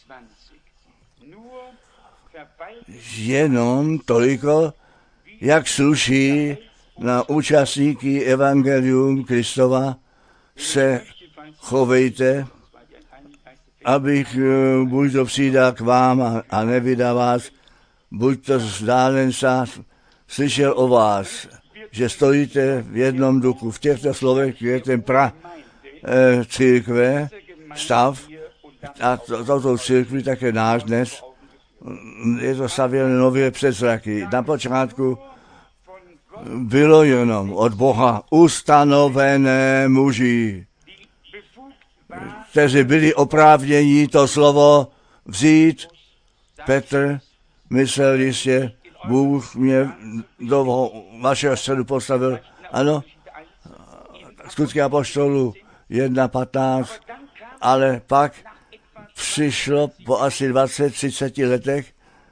jenom toliko, jak sluší na účastníky Evangelium Kristova, se chovejte, abych buď to přijde k vám a nevydá vás, buď to vzdálen slyšel o vás, že stojíte v jednom duchu. V těchto slovech je ten církve, stav, a toto církvi také náš dnes, je to stavěno nově před zraky. Na počátku bylo jenom od Boha ustanovené muži, kteří byli oprávněni to slovo vzít. Petr myslel jistě, Bůh mě do vašeho středu postavil. Ano, Skutky apoštolů 1:15, ale pak přišlo po asi 20-30 letech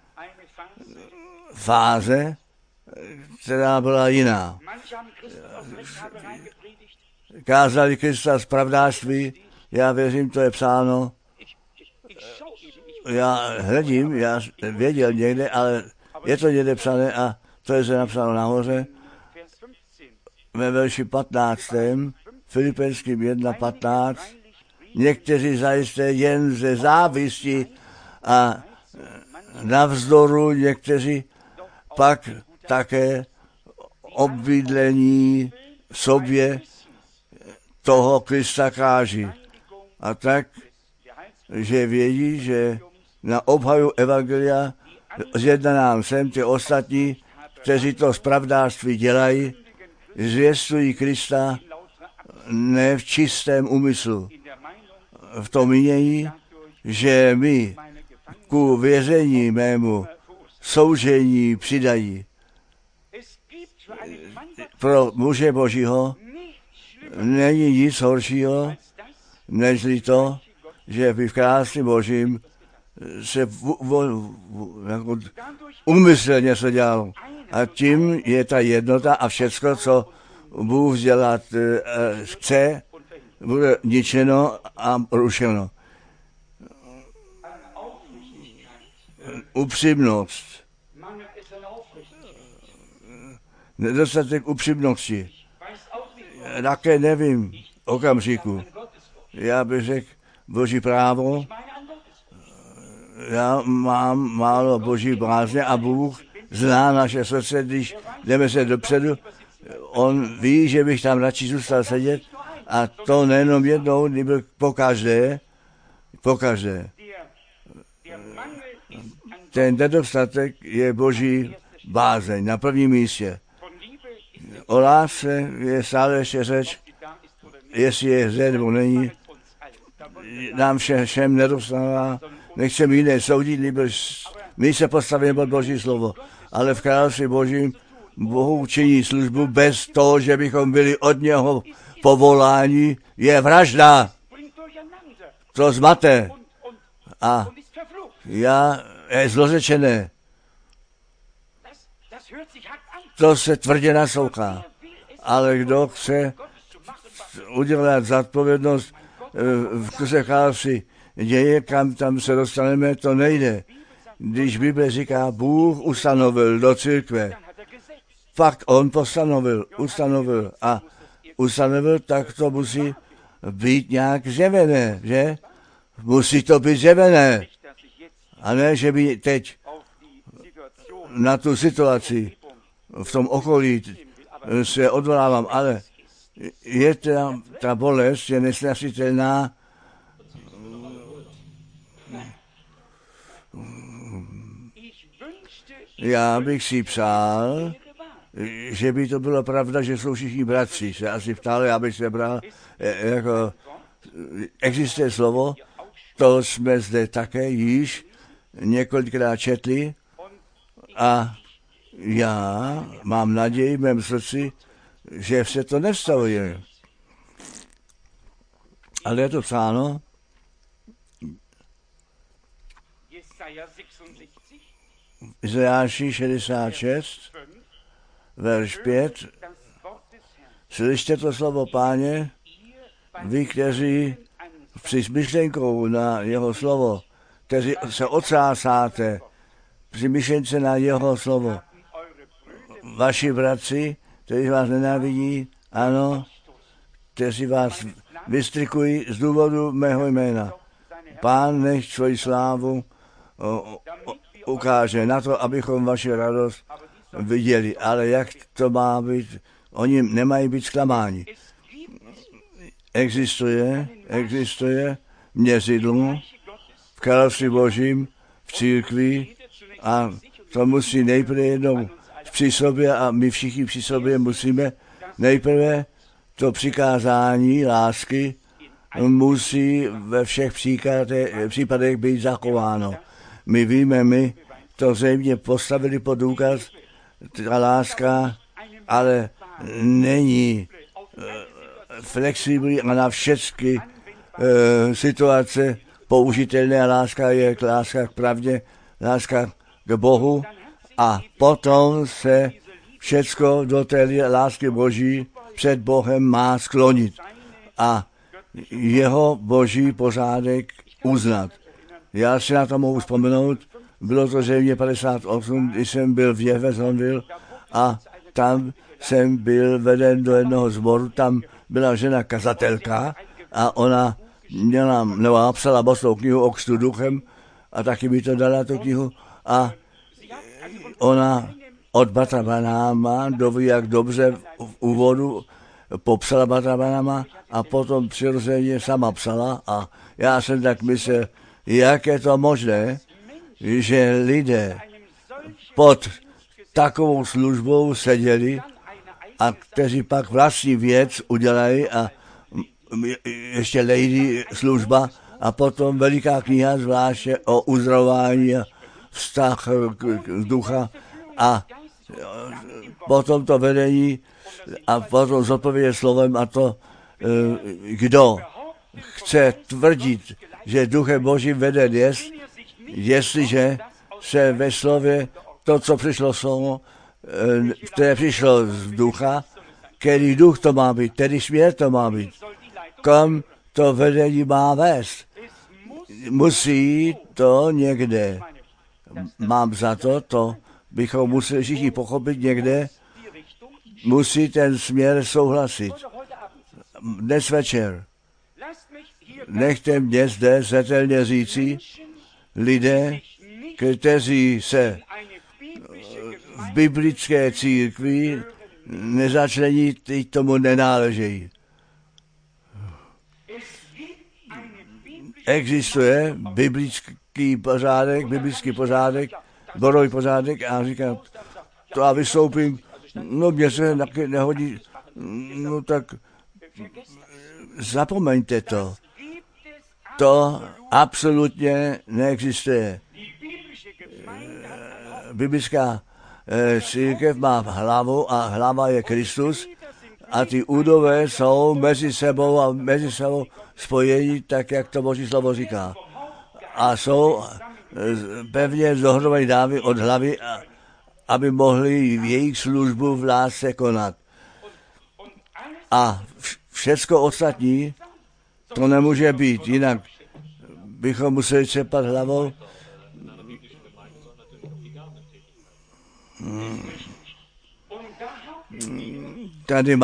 fáze, která byla jiná. Kázali Krista z pravdářství, já věřím, to je psáno. Já hledím, já věděl někde, ale je to někde psané a to je napsáno nahoře. Ve verši 15. Filipenským 1:15. Někteří zajisté jen ze závisti a navzdoru, někteří pak také obydlení sobě toho Krista káží. A tak, že vědí, že na obhaju evangelia zjednanám sem ty ostatní, kteří to z pravdářství dělají, zvěstují Krista ne v čistém úmyslu. V tom mínění, že mi ku věření mému soužení přidají. Pro muže Božího není nic horšího, nežli to, že by v králi Božím se úmyslně se dělalo. A tím je ta jednota a všecko, co Bůh dělat chce, bude ničeno a rušeno. Upřímnost. Nedostatek upřímnosti. Také nevím okamžiku. Já bych řekl Boží právo. Já mám málo Boží blázně a Bůh zná naše srdce, když jdeme se dopředu. On ví, že bych tam radši zůstal sedět a to nejenom jednou, nebo pokaždé. Ten nedostatek je Boží bázeň na prvním místě. O lásce je stále ještě řeč, jestli je zde nebo není. Nám všem nedostává, nechceme jiné soudit, nebo my se postavíme pod Boží slovo. Ale v království Božím Bohu činí službu bez toho, že bychom byli od něho povoláni, je vražda. To zmate. A je zlořečené. To se tvrdě naslouchá. Ale kdo chce udělat zodpovědnost v království děje, kam tam se dostaneme, to nejde. Když Bible říká, Bůh ustanovil do církve, pak on ustanovil, tak to musí být nějak zjevené, že? Musí to být zjevené. A ne, že by teď na tu situaci v tom okolí se odvolávám, ale je ta bolest je nesnesitelná. Já bych si přál, že by to byla pravda, že jsou všichni bratři. Se asi ptali, abych se bral jako existuje slovo, to jsme zde také již několikrát četli a já mám naději v mém srdci, že se to nevstavuje. Ale je to psáno Izajáši 66, verš 5. Slyšte to slovo Páně, vy, kteří při myšlenkou na jeho slovo, kteří se otřásáte při myšlence na jeho slovo. Vaši bratři, kteří vás nenávidí, ano, kteří vás vystrikují z důvodu mého jména. Pán nech svoji slávu ukáže na to, abychom vaši radost viděli. Ale jak to má být? Oni nemají být zklamáni. Existuje měřidlo v království Božím, v církvi a to musí nejprve jednou při sobě a my všichni při sobě musíme nejprve to přikázání lásky musí ve všech případech být zachováno. My víme, my to zřejmě postavili pod důkaz, ta láska, ale není flexibilní a na všechny situace použitelné. Láska je láska k pravdě, láska k Bohu a potom se všecko do té lásky Boží před Bohem má sklonit a jeho boží pořádek uznat. Já si na to mohu vzpomenout, bylo to zřejmě 58, když jsem byl v Jeffersonville a tam jsem byl veden do jednoho sboru, tam byla žena kazatelka a ona napsala mocnou knihu o křtu duchem a taky mi to dala tu knihu a ona od Bratra Branhama doví, jak dobře v úvodu popsala Bratra Branhama a potom přirozeně sama psala a já jsem tak myslel, jak je to možné, že lidé pod takovou službou seděli a kteří pak vlastní věc udělají a ještě lady služba a potom veliká kniha zvláště o uzdravování a vztah k ducha a potom to vedení a potom zodpovědět slovem a to, kdo chce tvrdit, že duchem Božím veden jest, jestliže se ve slově to, co přišlo slovo, které přišlo z ducha, který duch to má být, který směr to má být, kam to vedení má vést. Musí to někde, mám za to bychom museli všichni pochopit někde, musí ten směr souhlasit. Dnes večer nechte mě zde zřetelně říci, lidé, kteří se v biblické církvi nezačlení, teď tomu nenáležejí. Existuje biblický pořádek, borový pořádek a říkám, to já vystoupím, no mě se nehodí, no tak zapomeňte to. To absolutně neexistuje. Biblická církev má hlavu a hlava je Kristus a ty údové jsou mezi sebou spojení, tak jak to Boží slovo říká. A jsou pevně dohromady dávy od hlavy, aby mohli jejich službu v lásce konat. A všecko ostatní to nemůže být, jinak bychom museli třepat hlavou. Tady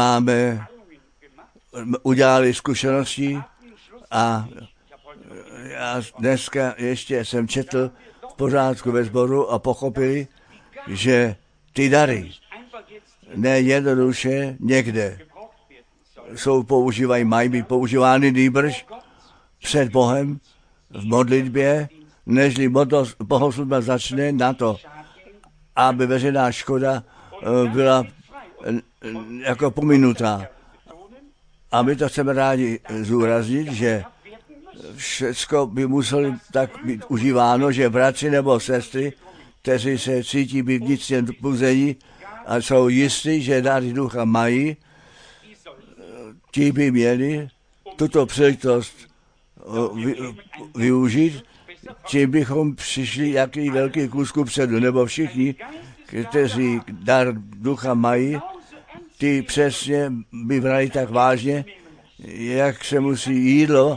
udělali zkušenosti a já dneska ještě jsem četl v pořádku ve sboru a pochopili, že ty dary nejednoduše někde mají být používány nýbrž před Bohem v modlitbě, nežli bohoslužba začne na to, aby veřejná škoda byla jako pominutá. A my to chceme rádi zúraznit, že všecko by muselo tak být užíváno, že bratři nebo sestry, kteří se cítí být vnitřně puzení a jsou jistí, že dary ducha mají, ti by měli tuto příležitost využít, čím bychom přišli jaký velký kus kupředu, nebo všichni, kteří dar ducha mají, ty přesně by brali tak vážně, jak se musí jídlo,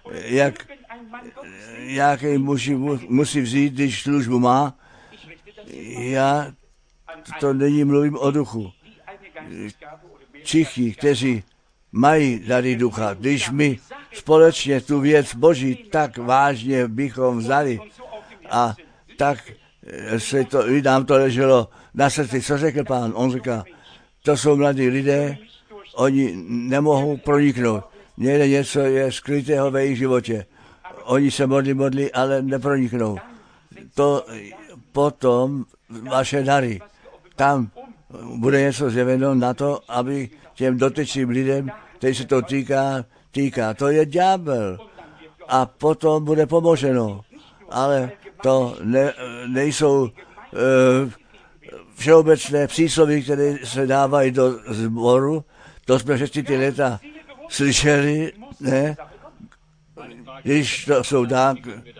jaký musí vzít, když službu má. Já to není mluvím o duchu. Všichni, kteří mají dary ducha, když my společně tu věc Boží tak vážně bychom vzali a tak se to, nám to leželo na srdci, co řekl Pán? On říká, to jsou mladí lidé, oni nemohou proniknout. Někde něco je skrytého ve jejich životě. Oni se modlí, ale neproniknou. To potom vaše dary. Tam bude něco zjeveno na to, aby těm dotyčným lidem, který se to týká. To je ďábel. A potom bude pomoženo. Ale to nejsou všeobecné přísloví, které se dávají do sboru. To jsme všechny ty léta slyšeli, ne? Když to jsou tak...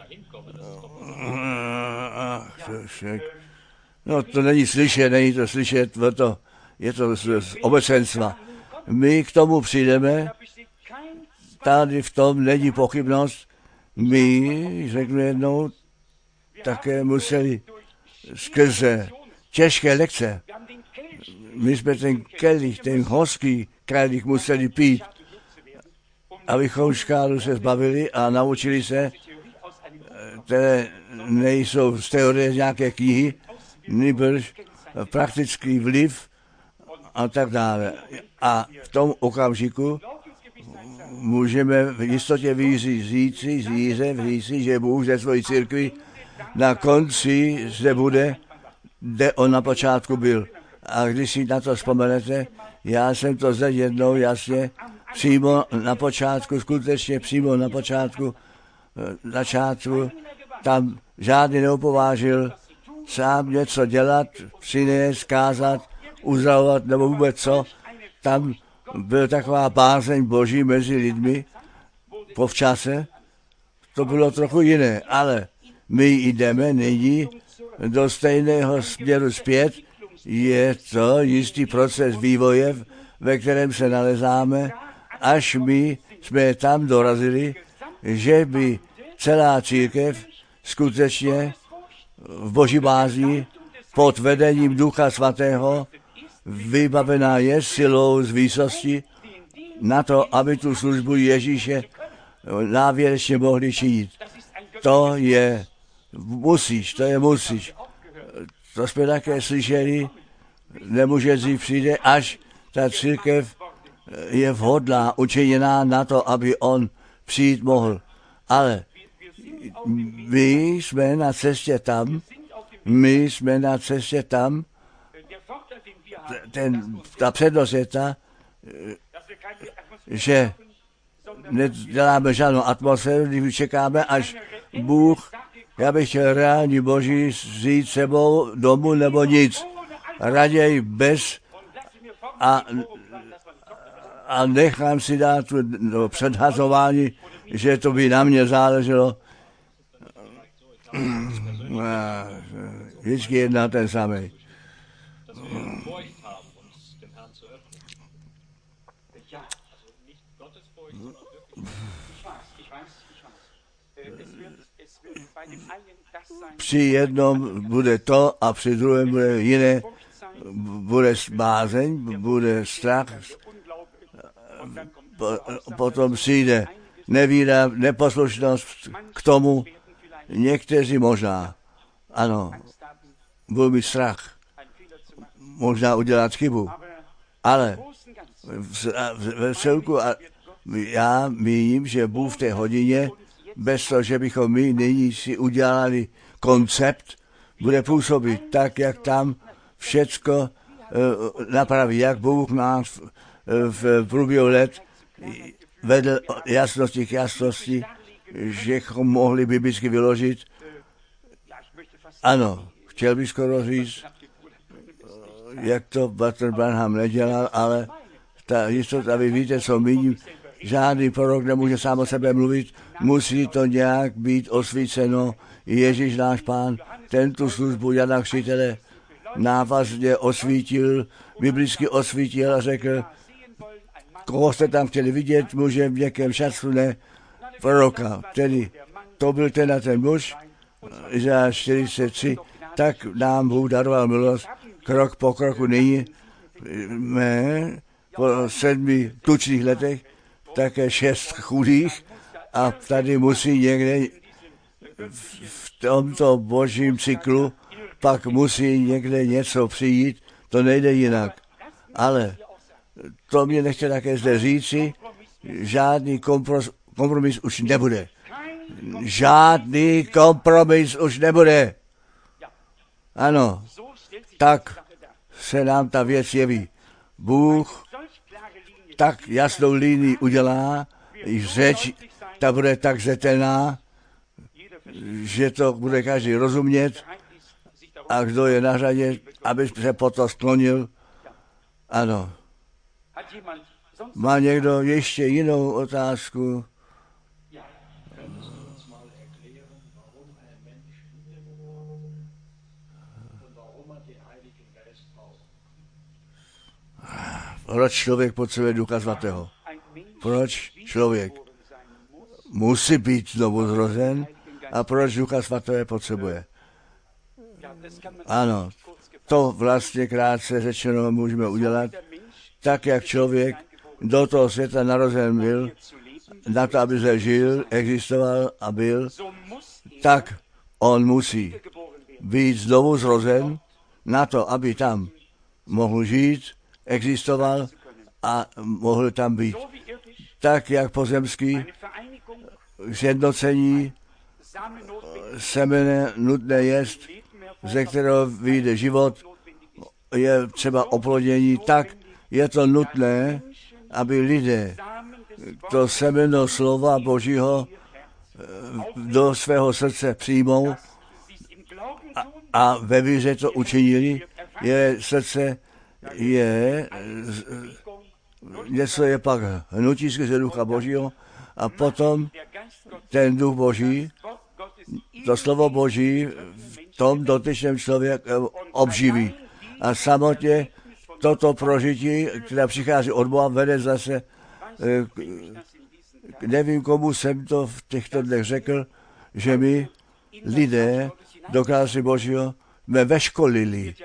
No to není to slyšet, je to z obecenstva. My k tomu přijdeme, tady v tom není pochybnost, my, řeknu jednou, také museli skrze těžké lekce. My jsme ten kelich, ten hořký kelich museli pít, abychom škálu se zbavili a naučili se, které nejsou z teorie nějaké knihy, nýbrž praktický vliv a tak dále. A v tom okamžiku můžeme v jistotě říci, že Bůh ze svojí církvi na konci zde bude, kde on na počátku byl. A když si na to vzpomenete, já jsem to zde jednou jasně přímo na počátku, skutečně přímo na počátku, tam žádný neopovážil sám něco dělat, přinést, kázat, uzdravovat nebo vůbec co. Tam byla taková bázeň Boží mezi lidmi po včase. To bylo trochu jiné, ale my jdeme nyní do stejného směru zpět. Je to jistý proces vývoje, ve kterém se nalezáme, až my jsme tam dorazili, že by celá církev skutečně v Boží bázni pod vedením Ducha Svatého vybavená je silou z výsosti na to, aby tu službu Ježíše návěrečně mohli činit. To je musíš. To jsme také slyšeli, nemůže dřív přijde, až ta církev je vhodná, učiněná na to, aby on přijít mohl. Ale my jsme na cestě tam, ta přednost je ta, že neděláme žádnou atmosféru, když čekáme, až Bůh, já bych chtěl reální Boží vzít sebou domů nebo nic. Raději bez a nechám si dát předhazování, že to by na mě záleželo. Vždycky jedná ten samý. Při jednom bude to a při druhém bude jiné. Bude bázeň, bude strach, potom přijde nevíra, neposlušnost k tomu. Někteří možná, ano, budou mít strach, možná udělat chybu, ale ve celku já míním, že Bůh v té hodině, bez toho, že bychom my nyní si udělali koncept, bude působit tak, jak tam všecko napraví, jak Bůh nás v průběhu let vedl jasnosti k jasnosti, že bychom mohli biblicky vyložit. Ano, chtěl bych skoro říct, jak to Walter Branham nedělal, ale ta jistota, vy víte, co míním, žádný prorok nemůže sám o sebe mluvit, musí to nějak být osvíceno. Ježíš náš Pán, tento službu Jana Křtitele návazně osvítil, biblicky osvítil a řekl, koho jste tam chtěli vidět, muže v někém šatku, ne proroka. Tedy to byl ten muž, za 43, tak nám Bůh daroval milost, krok po kroku nyní, po 7 tučných letech, také 6 chudých a tady musí někde v tomto božím cyklu pak musí někde něco přijít, to nejde jinak. Ale to mě nechce také zde říci, žádný kompromis už nebude. Žádný kompromis už nebude. Ano, tak se nám ta věc jeví. Bůh tak jasnou línii udělá, řeč ta bude tak zřetelná, že to bude každý rozumět a kdo je na řadě, aby se potom sklonil. Ano. Má někdo ještě jinou otázku? Proč člověk potřebuje Ducha Svatého? Proč člověk musí být znovu zrozen a proč Ducha Svatého potřebuje? Ano, to vlastně krátce řečeno můžeme udělat, tak jak člověk do toho světa narozen byl, na to, aby se žil, existoval a byl, tak on musí být znovu zrozen na to, aby tam mohl žít, existoval a mohl tam být. Tak jak pozemský zjednocení semene nutné jest, ze kterého vyjde život, je třeba oplodnění, tak je to nutné, aby lidé to semeno slova Božího do svého srdce přijmou a ve víře to učinili. Je srdce je něco je pak hnutí skrze Ducha Božího a potom ten Duch Boží, to slovo Boží v tom dotyčném člověku obživí. A samotně toto prožití, které přichází od Boha, vede zase, nevím, komu jsem to v těchto dnech řekl, že my lidé do krásy Božího jsme veškolili.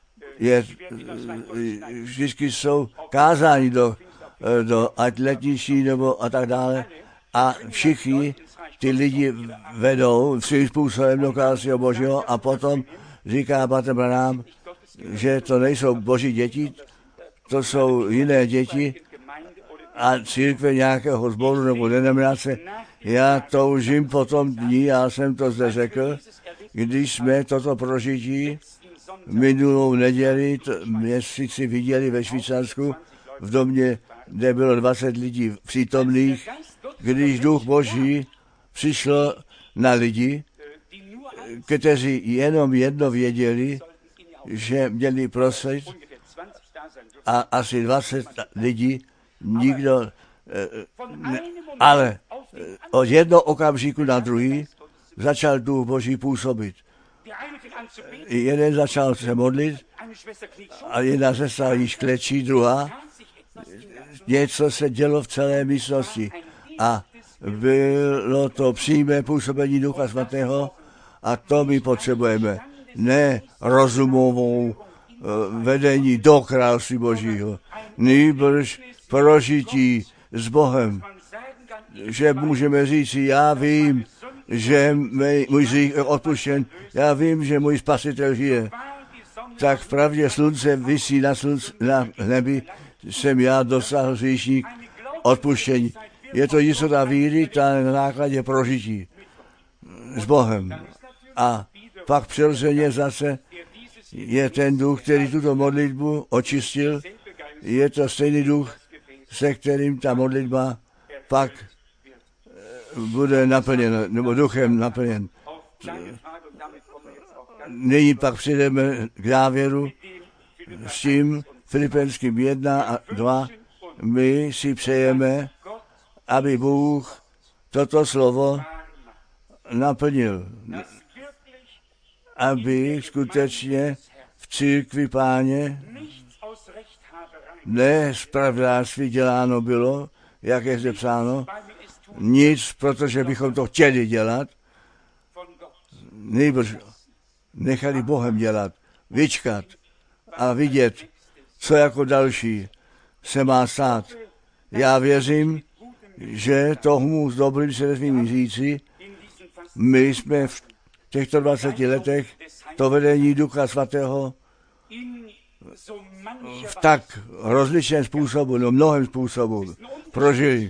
Vždycky jsou kázáni do ať letniční nebo a tak dále a všichni ty lidi vedou svým způsobem do krásy Božího a potom říká Walter Branham, že to nejsou Boží děti, to jsou jiné děti a církve nějakého sboru nebo denominace. Já toužím po tom dní, já jsem to zde řekl, když jsme toto prožití minulou neděli měsíci viděli ve Švýcarsku v domě, kde bylo 20 lidí přítomných, když Duch Boží přišlo na lidi, kteří jenom jedno věděli, že měli prosit a asi 20 lidí, nikdo, ale od jednoho okamžiku na druhý začal Duch Boží působit. Jeden začal se modlit a jedna sestra již klečí, druhá. Něco se dělo v celé místnosti a bylo to přímé působení Ducha Svatého a to my potřebujeme. Ne rozumovou vedení do království Božího, nýbrž prožití s Bohem, že můžeme říct, já vím, že můj hřích je odpuštěn, já vím, že můj spasitel žije. Tak v pravdě slunce visí na nebi, jsem já dosáhl hříšník odpuštění. Je to jistota víry, ta na základě prožití s Bohem. A pak přirozeně zase je ten duch, který tuto modlitbu očistil. Je to stejný duch, se kterým ta modlitba pak bude naplněn, nebo duchem naplněn. Nyní pak přijdeme k závěru s tím Filipenským 1 a 2. My si přejeme, aby Bůh toto slovo naplnil, aby skutečně v církvi Páně ne spravedlnosti děláno bylo, jak je zde psáno, nic, protože bychom to chtěli dělat, nejbrž nechali Bohem dělat, vyčkat a vidět, co jako další se má stát. Já věřím, že tomu s dobrým se nesmím říci, my jsme v těchto 20 letech to vedení Ducha Svatého v tak rozličném způsobu, no mnohem způsobů prožili.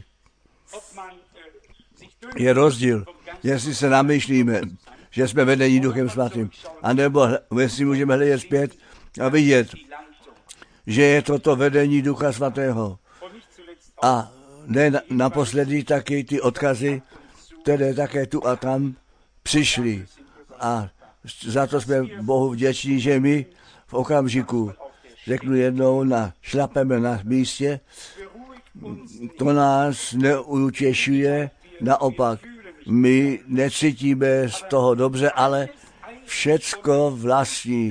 Je rozdíl, jestli se namýšlíme, že jsme vedení Duchem Svatým, anebo jestli můžeme hledět zpět a vidět, že je toto vedení Ducha Svatého. A ne naposledy taky ty odkazy, které také tu a tam přišly. A za to jsme Bohu vděční, že my v okamžiku, řeknu jednou, šlapeme na místě, to nás neutěšuje, naopak, my necítíme z toho dobře, ale všecko vlastní.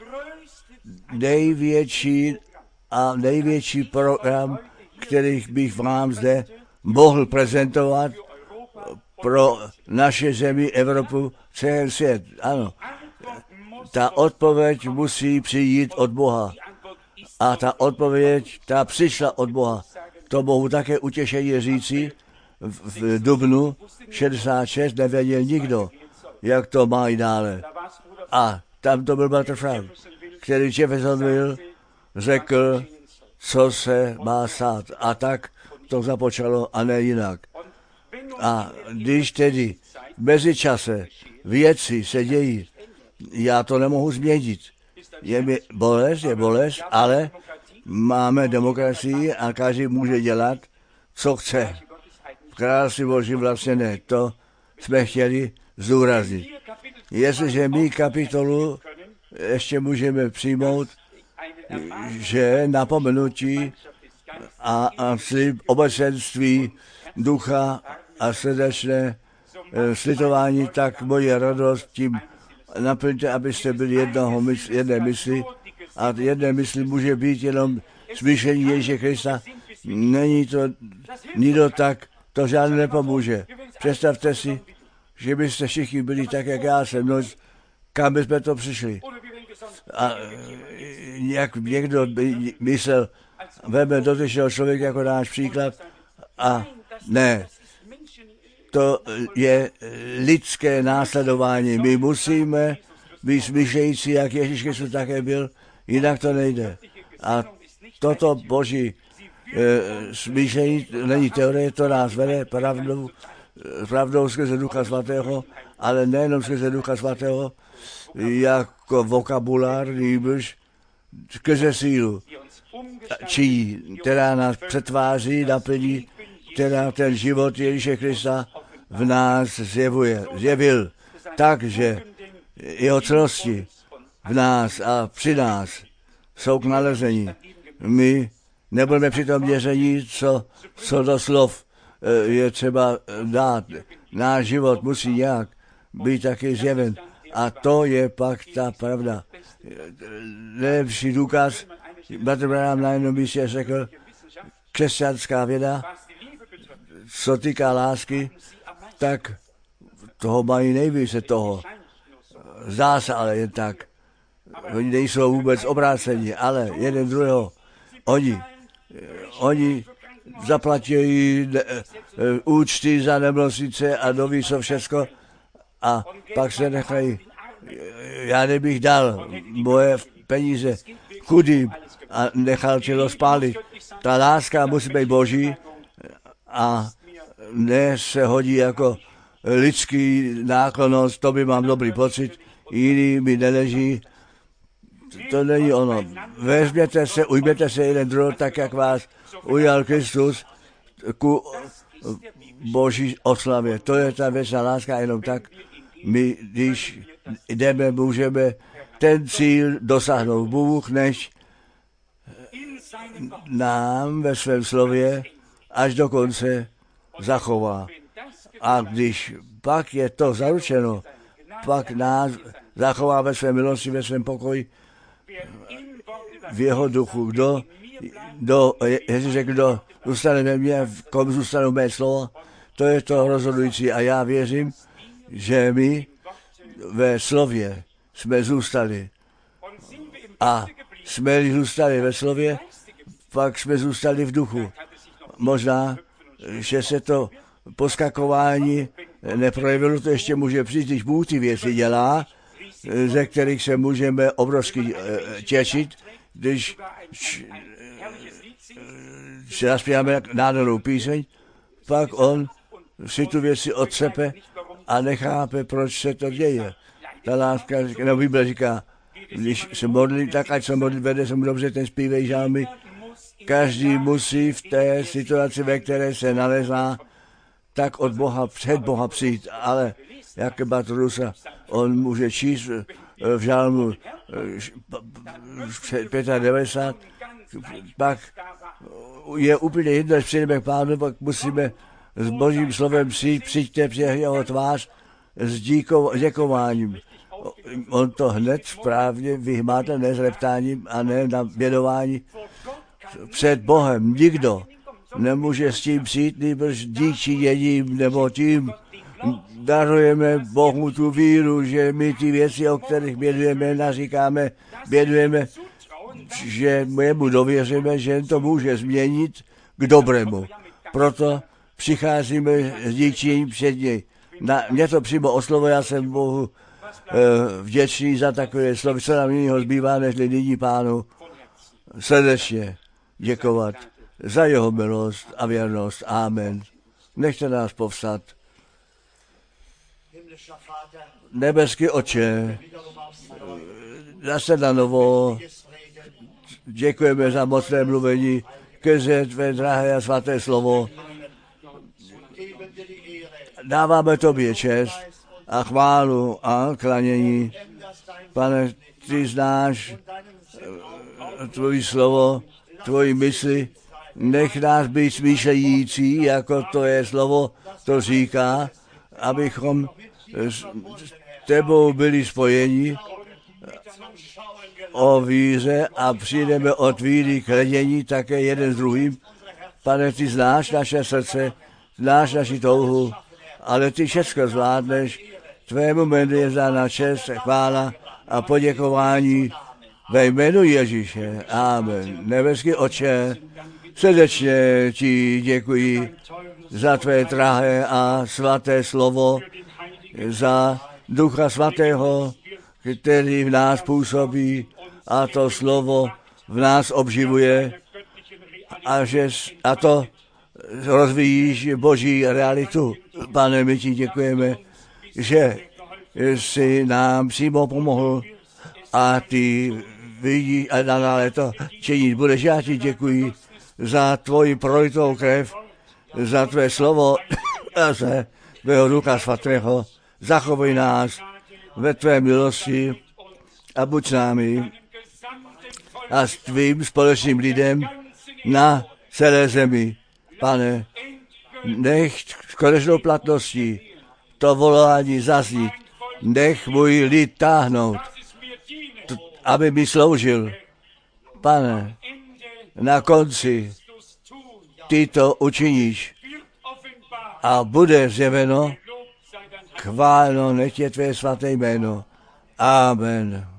Největší program, kterých bych vám zde mohl prezentovat pro naše zemi, Evropu, celý svět. Ano, ta odpověď musí přijít od Boha. A ta odpověď, ta přišla od Boha. To mohu také utěšení říci, v dubnu 66 nevěděl nikdo, jak to má i dále. A tam to byl bratr Frank, který Jeffersonville řekl, co se má stát. A tak to započalo a ne jinak. A když tedy v mezičase věci se dějí, já to nemohu změnit. Je bolest, ale máme demokracii a každý může dělat, co chce. V království Božím vlastně ne. To jsme chtěli zdůraznit. Jestliže my kapitolu ještě můžeme přijmout, že napomenutí a slib obecenství ducha a srdečné slitování, tak moje radost tím naplňte, abyste byli jedné mysli. A jedné mysli může být jenom smýšlení Ježíše Krista. Není to nikdo tak, to žádný nepomůže. Představte si, že byste všichni byli tak, jak já jsem, no, kam bychom to přišli. A jak někdo by myslel, veme dotyčného člověka jako náš příklad a ne, to je lidské následování. My musíme být smýšlející, jak Ježíš Kristus také byl, jinak to nejde. A toto Boží smýšlení není teorie, to nás vede pravdou skrze Ducha Svatého, ale nejenom skrze Ducha Svatého, jako vokabulár, nýbrž skrze sílu, která nás přetváří, naplní, která ten život Ježíše Krista v nás zjevil, takže jeho celosti v nás a při nás jsou k nalezení. My nebudeme při tom měření, co do slov je třeba dát. Náš život musí nějak být taky zjeven. A to je pak ta pravda. Nejlepší důkaz, bratr Branham na jednom místě řekl, křesťanská věda, co týká lásky, tak toho mají nejvíce toho. Zdá se ale jen tak. Oni nejsou vůbec obráceni, ale jeden druhého. Oni zaplatí účty za nemocnice a doví co všecko a pak se nechají. Já nebych dal moje peníze chudým a nechal tělo spálit. Ta láska musí být Boží a ne se hodí jako lidský náklonost, to by mám dobrý pocit, jiný mi neleží, To není ono. Vezměte se, ujměte se jeden druhého tak, jak vás ujal Kristus ku Boží oslavě. To je ta věčná láska, jenom tak. My, když jdeme, můžeme ten cíl dosáhnout. Bůh, než nám ve svém slově až do konce zachová. A když pak je to zaručeno, pak nás zachová ve své milosti, ve svém pokoji, v jeho duchu. Kdo Ježíš řekl, kdo zůstane ve mně, komu zůstanou mé slova, to je to rozhodující. A já věřím, že my ve slově jsme zůstali. A jsme-li zůstali ve slově, pak jsme zůstali v duchu. Možná, že se to poskakování neprojevilo, to ještě může přijít, když Bůh ty věci dělá, ze kterých se můžeme obrovsky těšit, když si naspíváme nádhernou píseň, pak on si tu věci odsepe a nechápe, proč se to děje. Ta láska, no Bible říká, když se modlí, tak ať se modlí, vede se mu dobře, ten zpívej žálmy. Každý musí v té situaci, ve které se nalezá, tak od Boha, před Boha přijít, ale jak Batrusa, on může číst v žálmu 95, pak je úplně jedno, až přijdeme k Pánu, pak musíme s Božím slovem přijďte před jeho tvář s děkováním. On to hned správně vyhmátl, ne s reptáním a ne na vědování. Před Bohem nikdo nemůže s tím přijít, nýbrž díčiněním nebo tím darujeme Bohu tu víru, že my ty věci, o kterých bědujeme, naříkáme, bědujeme, že mu dověříme, že to může změnit k dobrému. Proto přicházíme s díčiněním před něj. Mě to přímo oslovuje, já jsem Bohu vděčný za takové slovo, co nám jiného zbývá, než nyní Pánu srdečně děkovat za jeho milost a věrnost. Amen. Nechte nás povstat. Nebeský Otče, zase na novo děkujeme za mocné mluvení skrze tvé drahé a svaté slovo. Dáváme tobě čest a chválu a klanění. Pane, ty znáš tvoje slovo, tvoji mysli, nech nás být smýšlející, jako to je slovo, to říká, abychom s tebou byli spojeni o víře a přijdeme od víry k hledění také jeden s druhým. Pane, ty znáš naše srdce, znáš naši touhu, ale ty všechno zvládneš. Tvému jménu je zána čest, chvála a poděkování ve jménu Ježíše. Amen. Nebeský Otče, srdečně ti děkuji za tvé drahé a svaté slovo, za Ducha Svatého, který v nás působí a to slovo v nás obživuje a to rozvíjíš Boží realitu. Pane, my ti děkujeme, že jsi nám přímo pomohl a ty vidíš a nadále to činit budeš. Já ti děkuji za tvoji prolitou krev, za tvé slovo a za tvého Ducha Svatého. Zachovej nás ve tvé milosti a buď s námi a s tvým společným lidem na celé zemi. Pane, nech s konečnou platností to volání zaznít, nech můj lid táhnout, aby mi sloužil. Pane, na konci ty to učiníš a bude zjeveno, chváleno nech je tvé svaté jméno. Amen.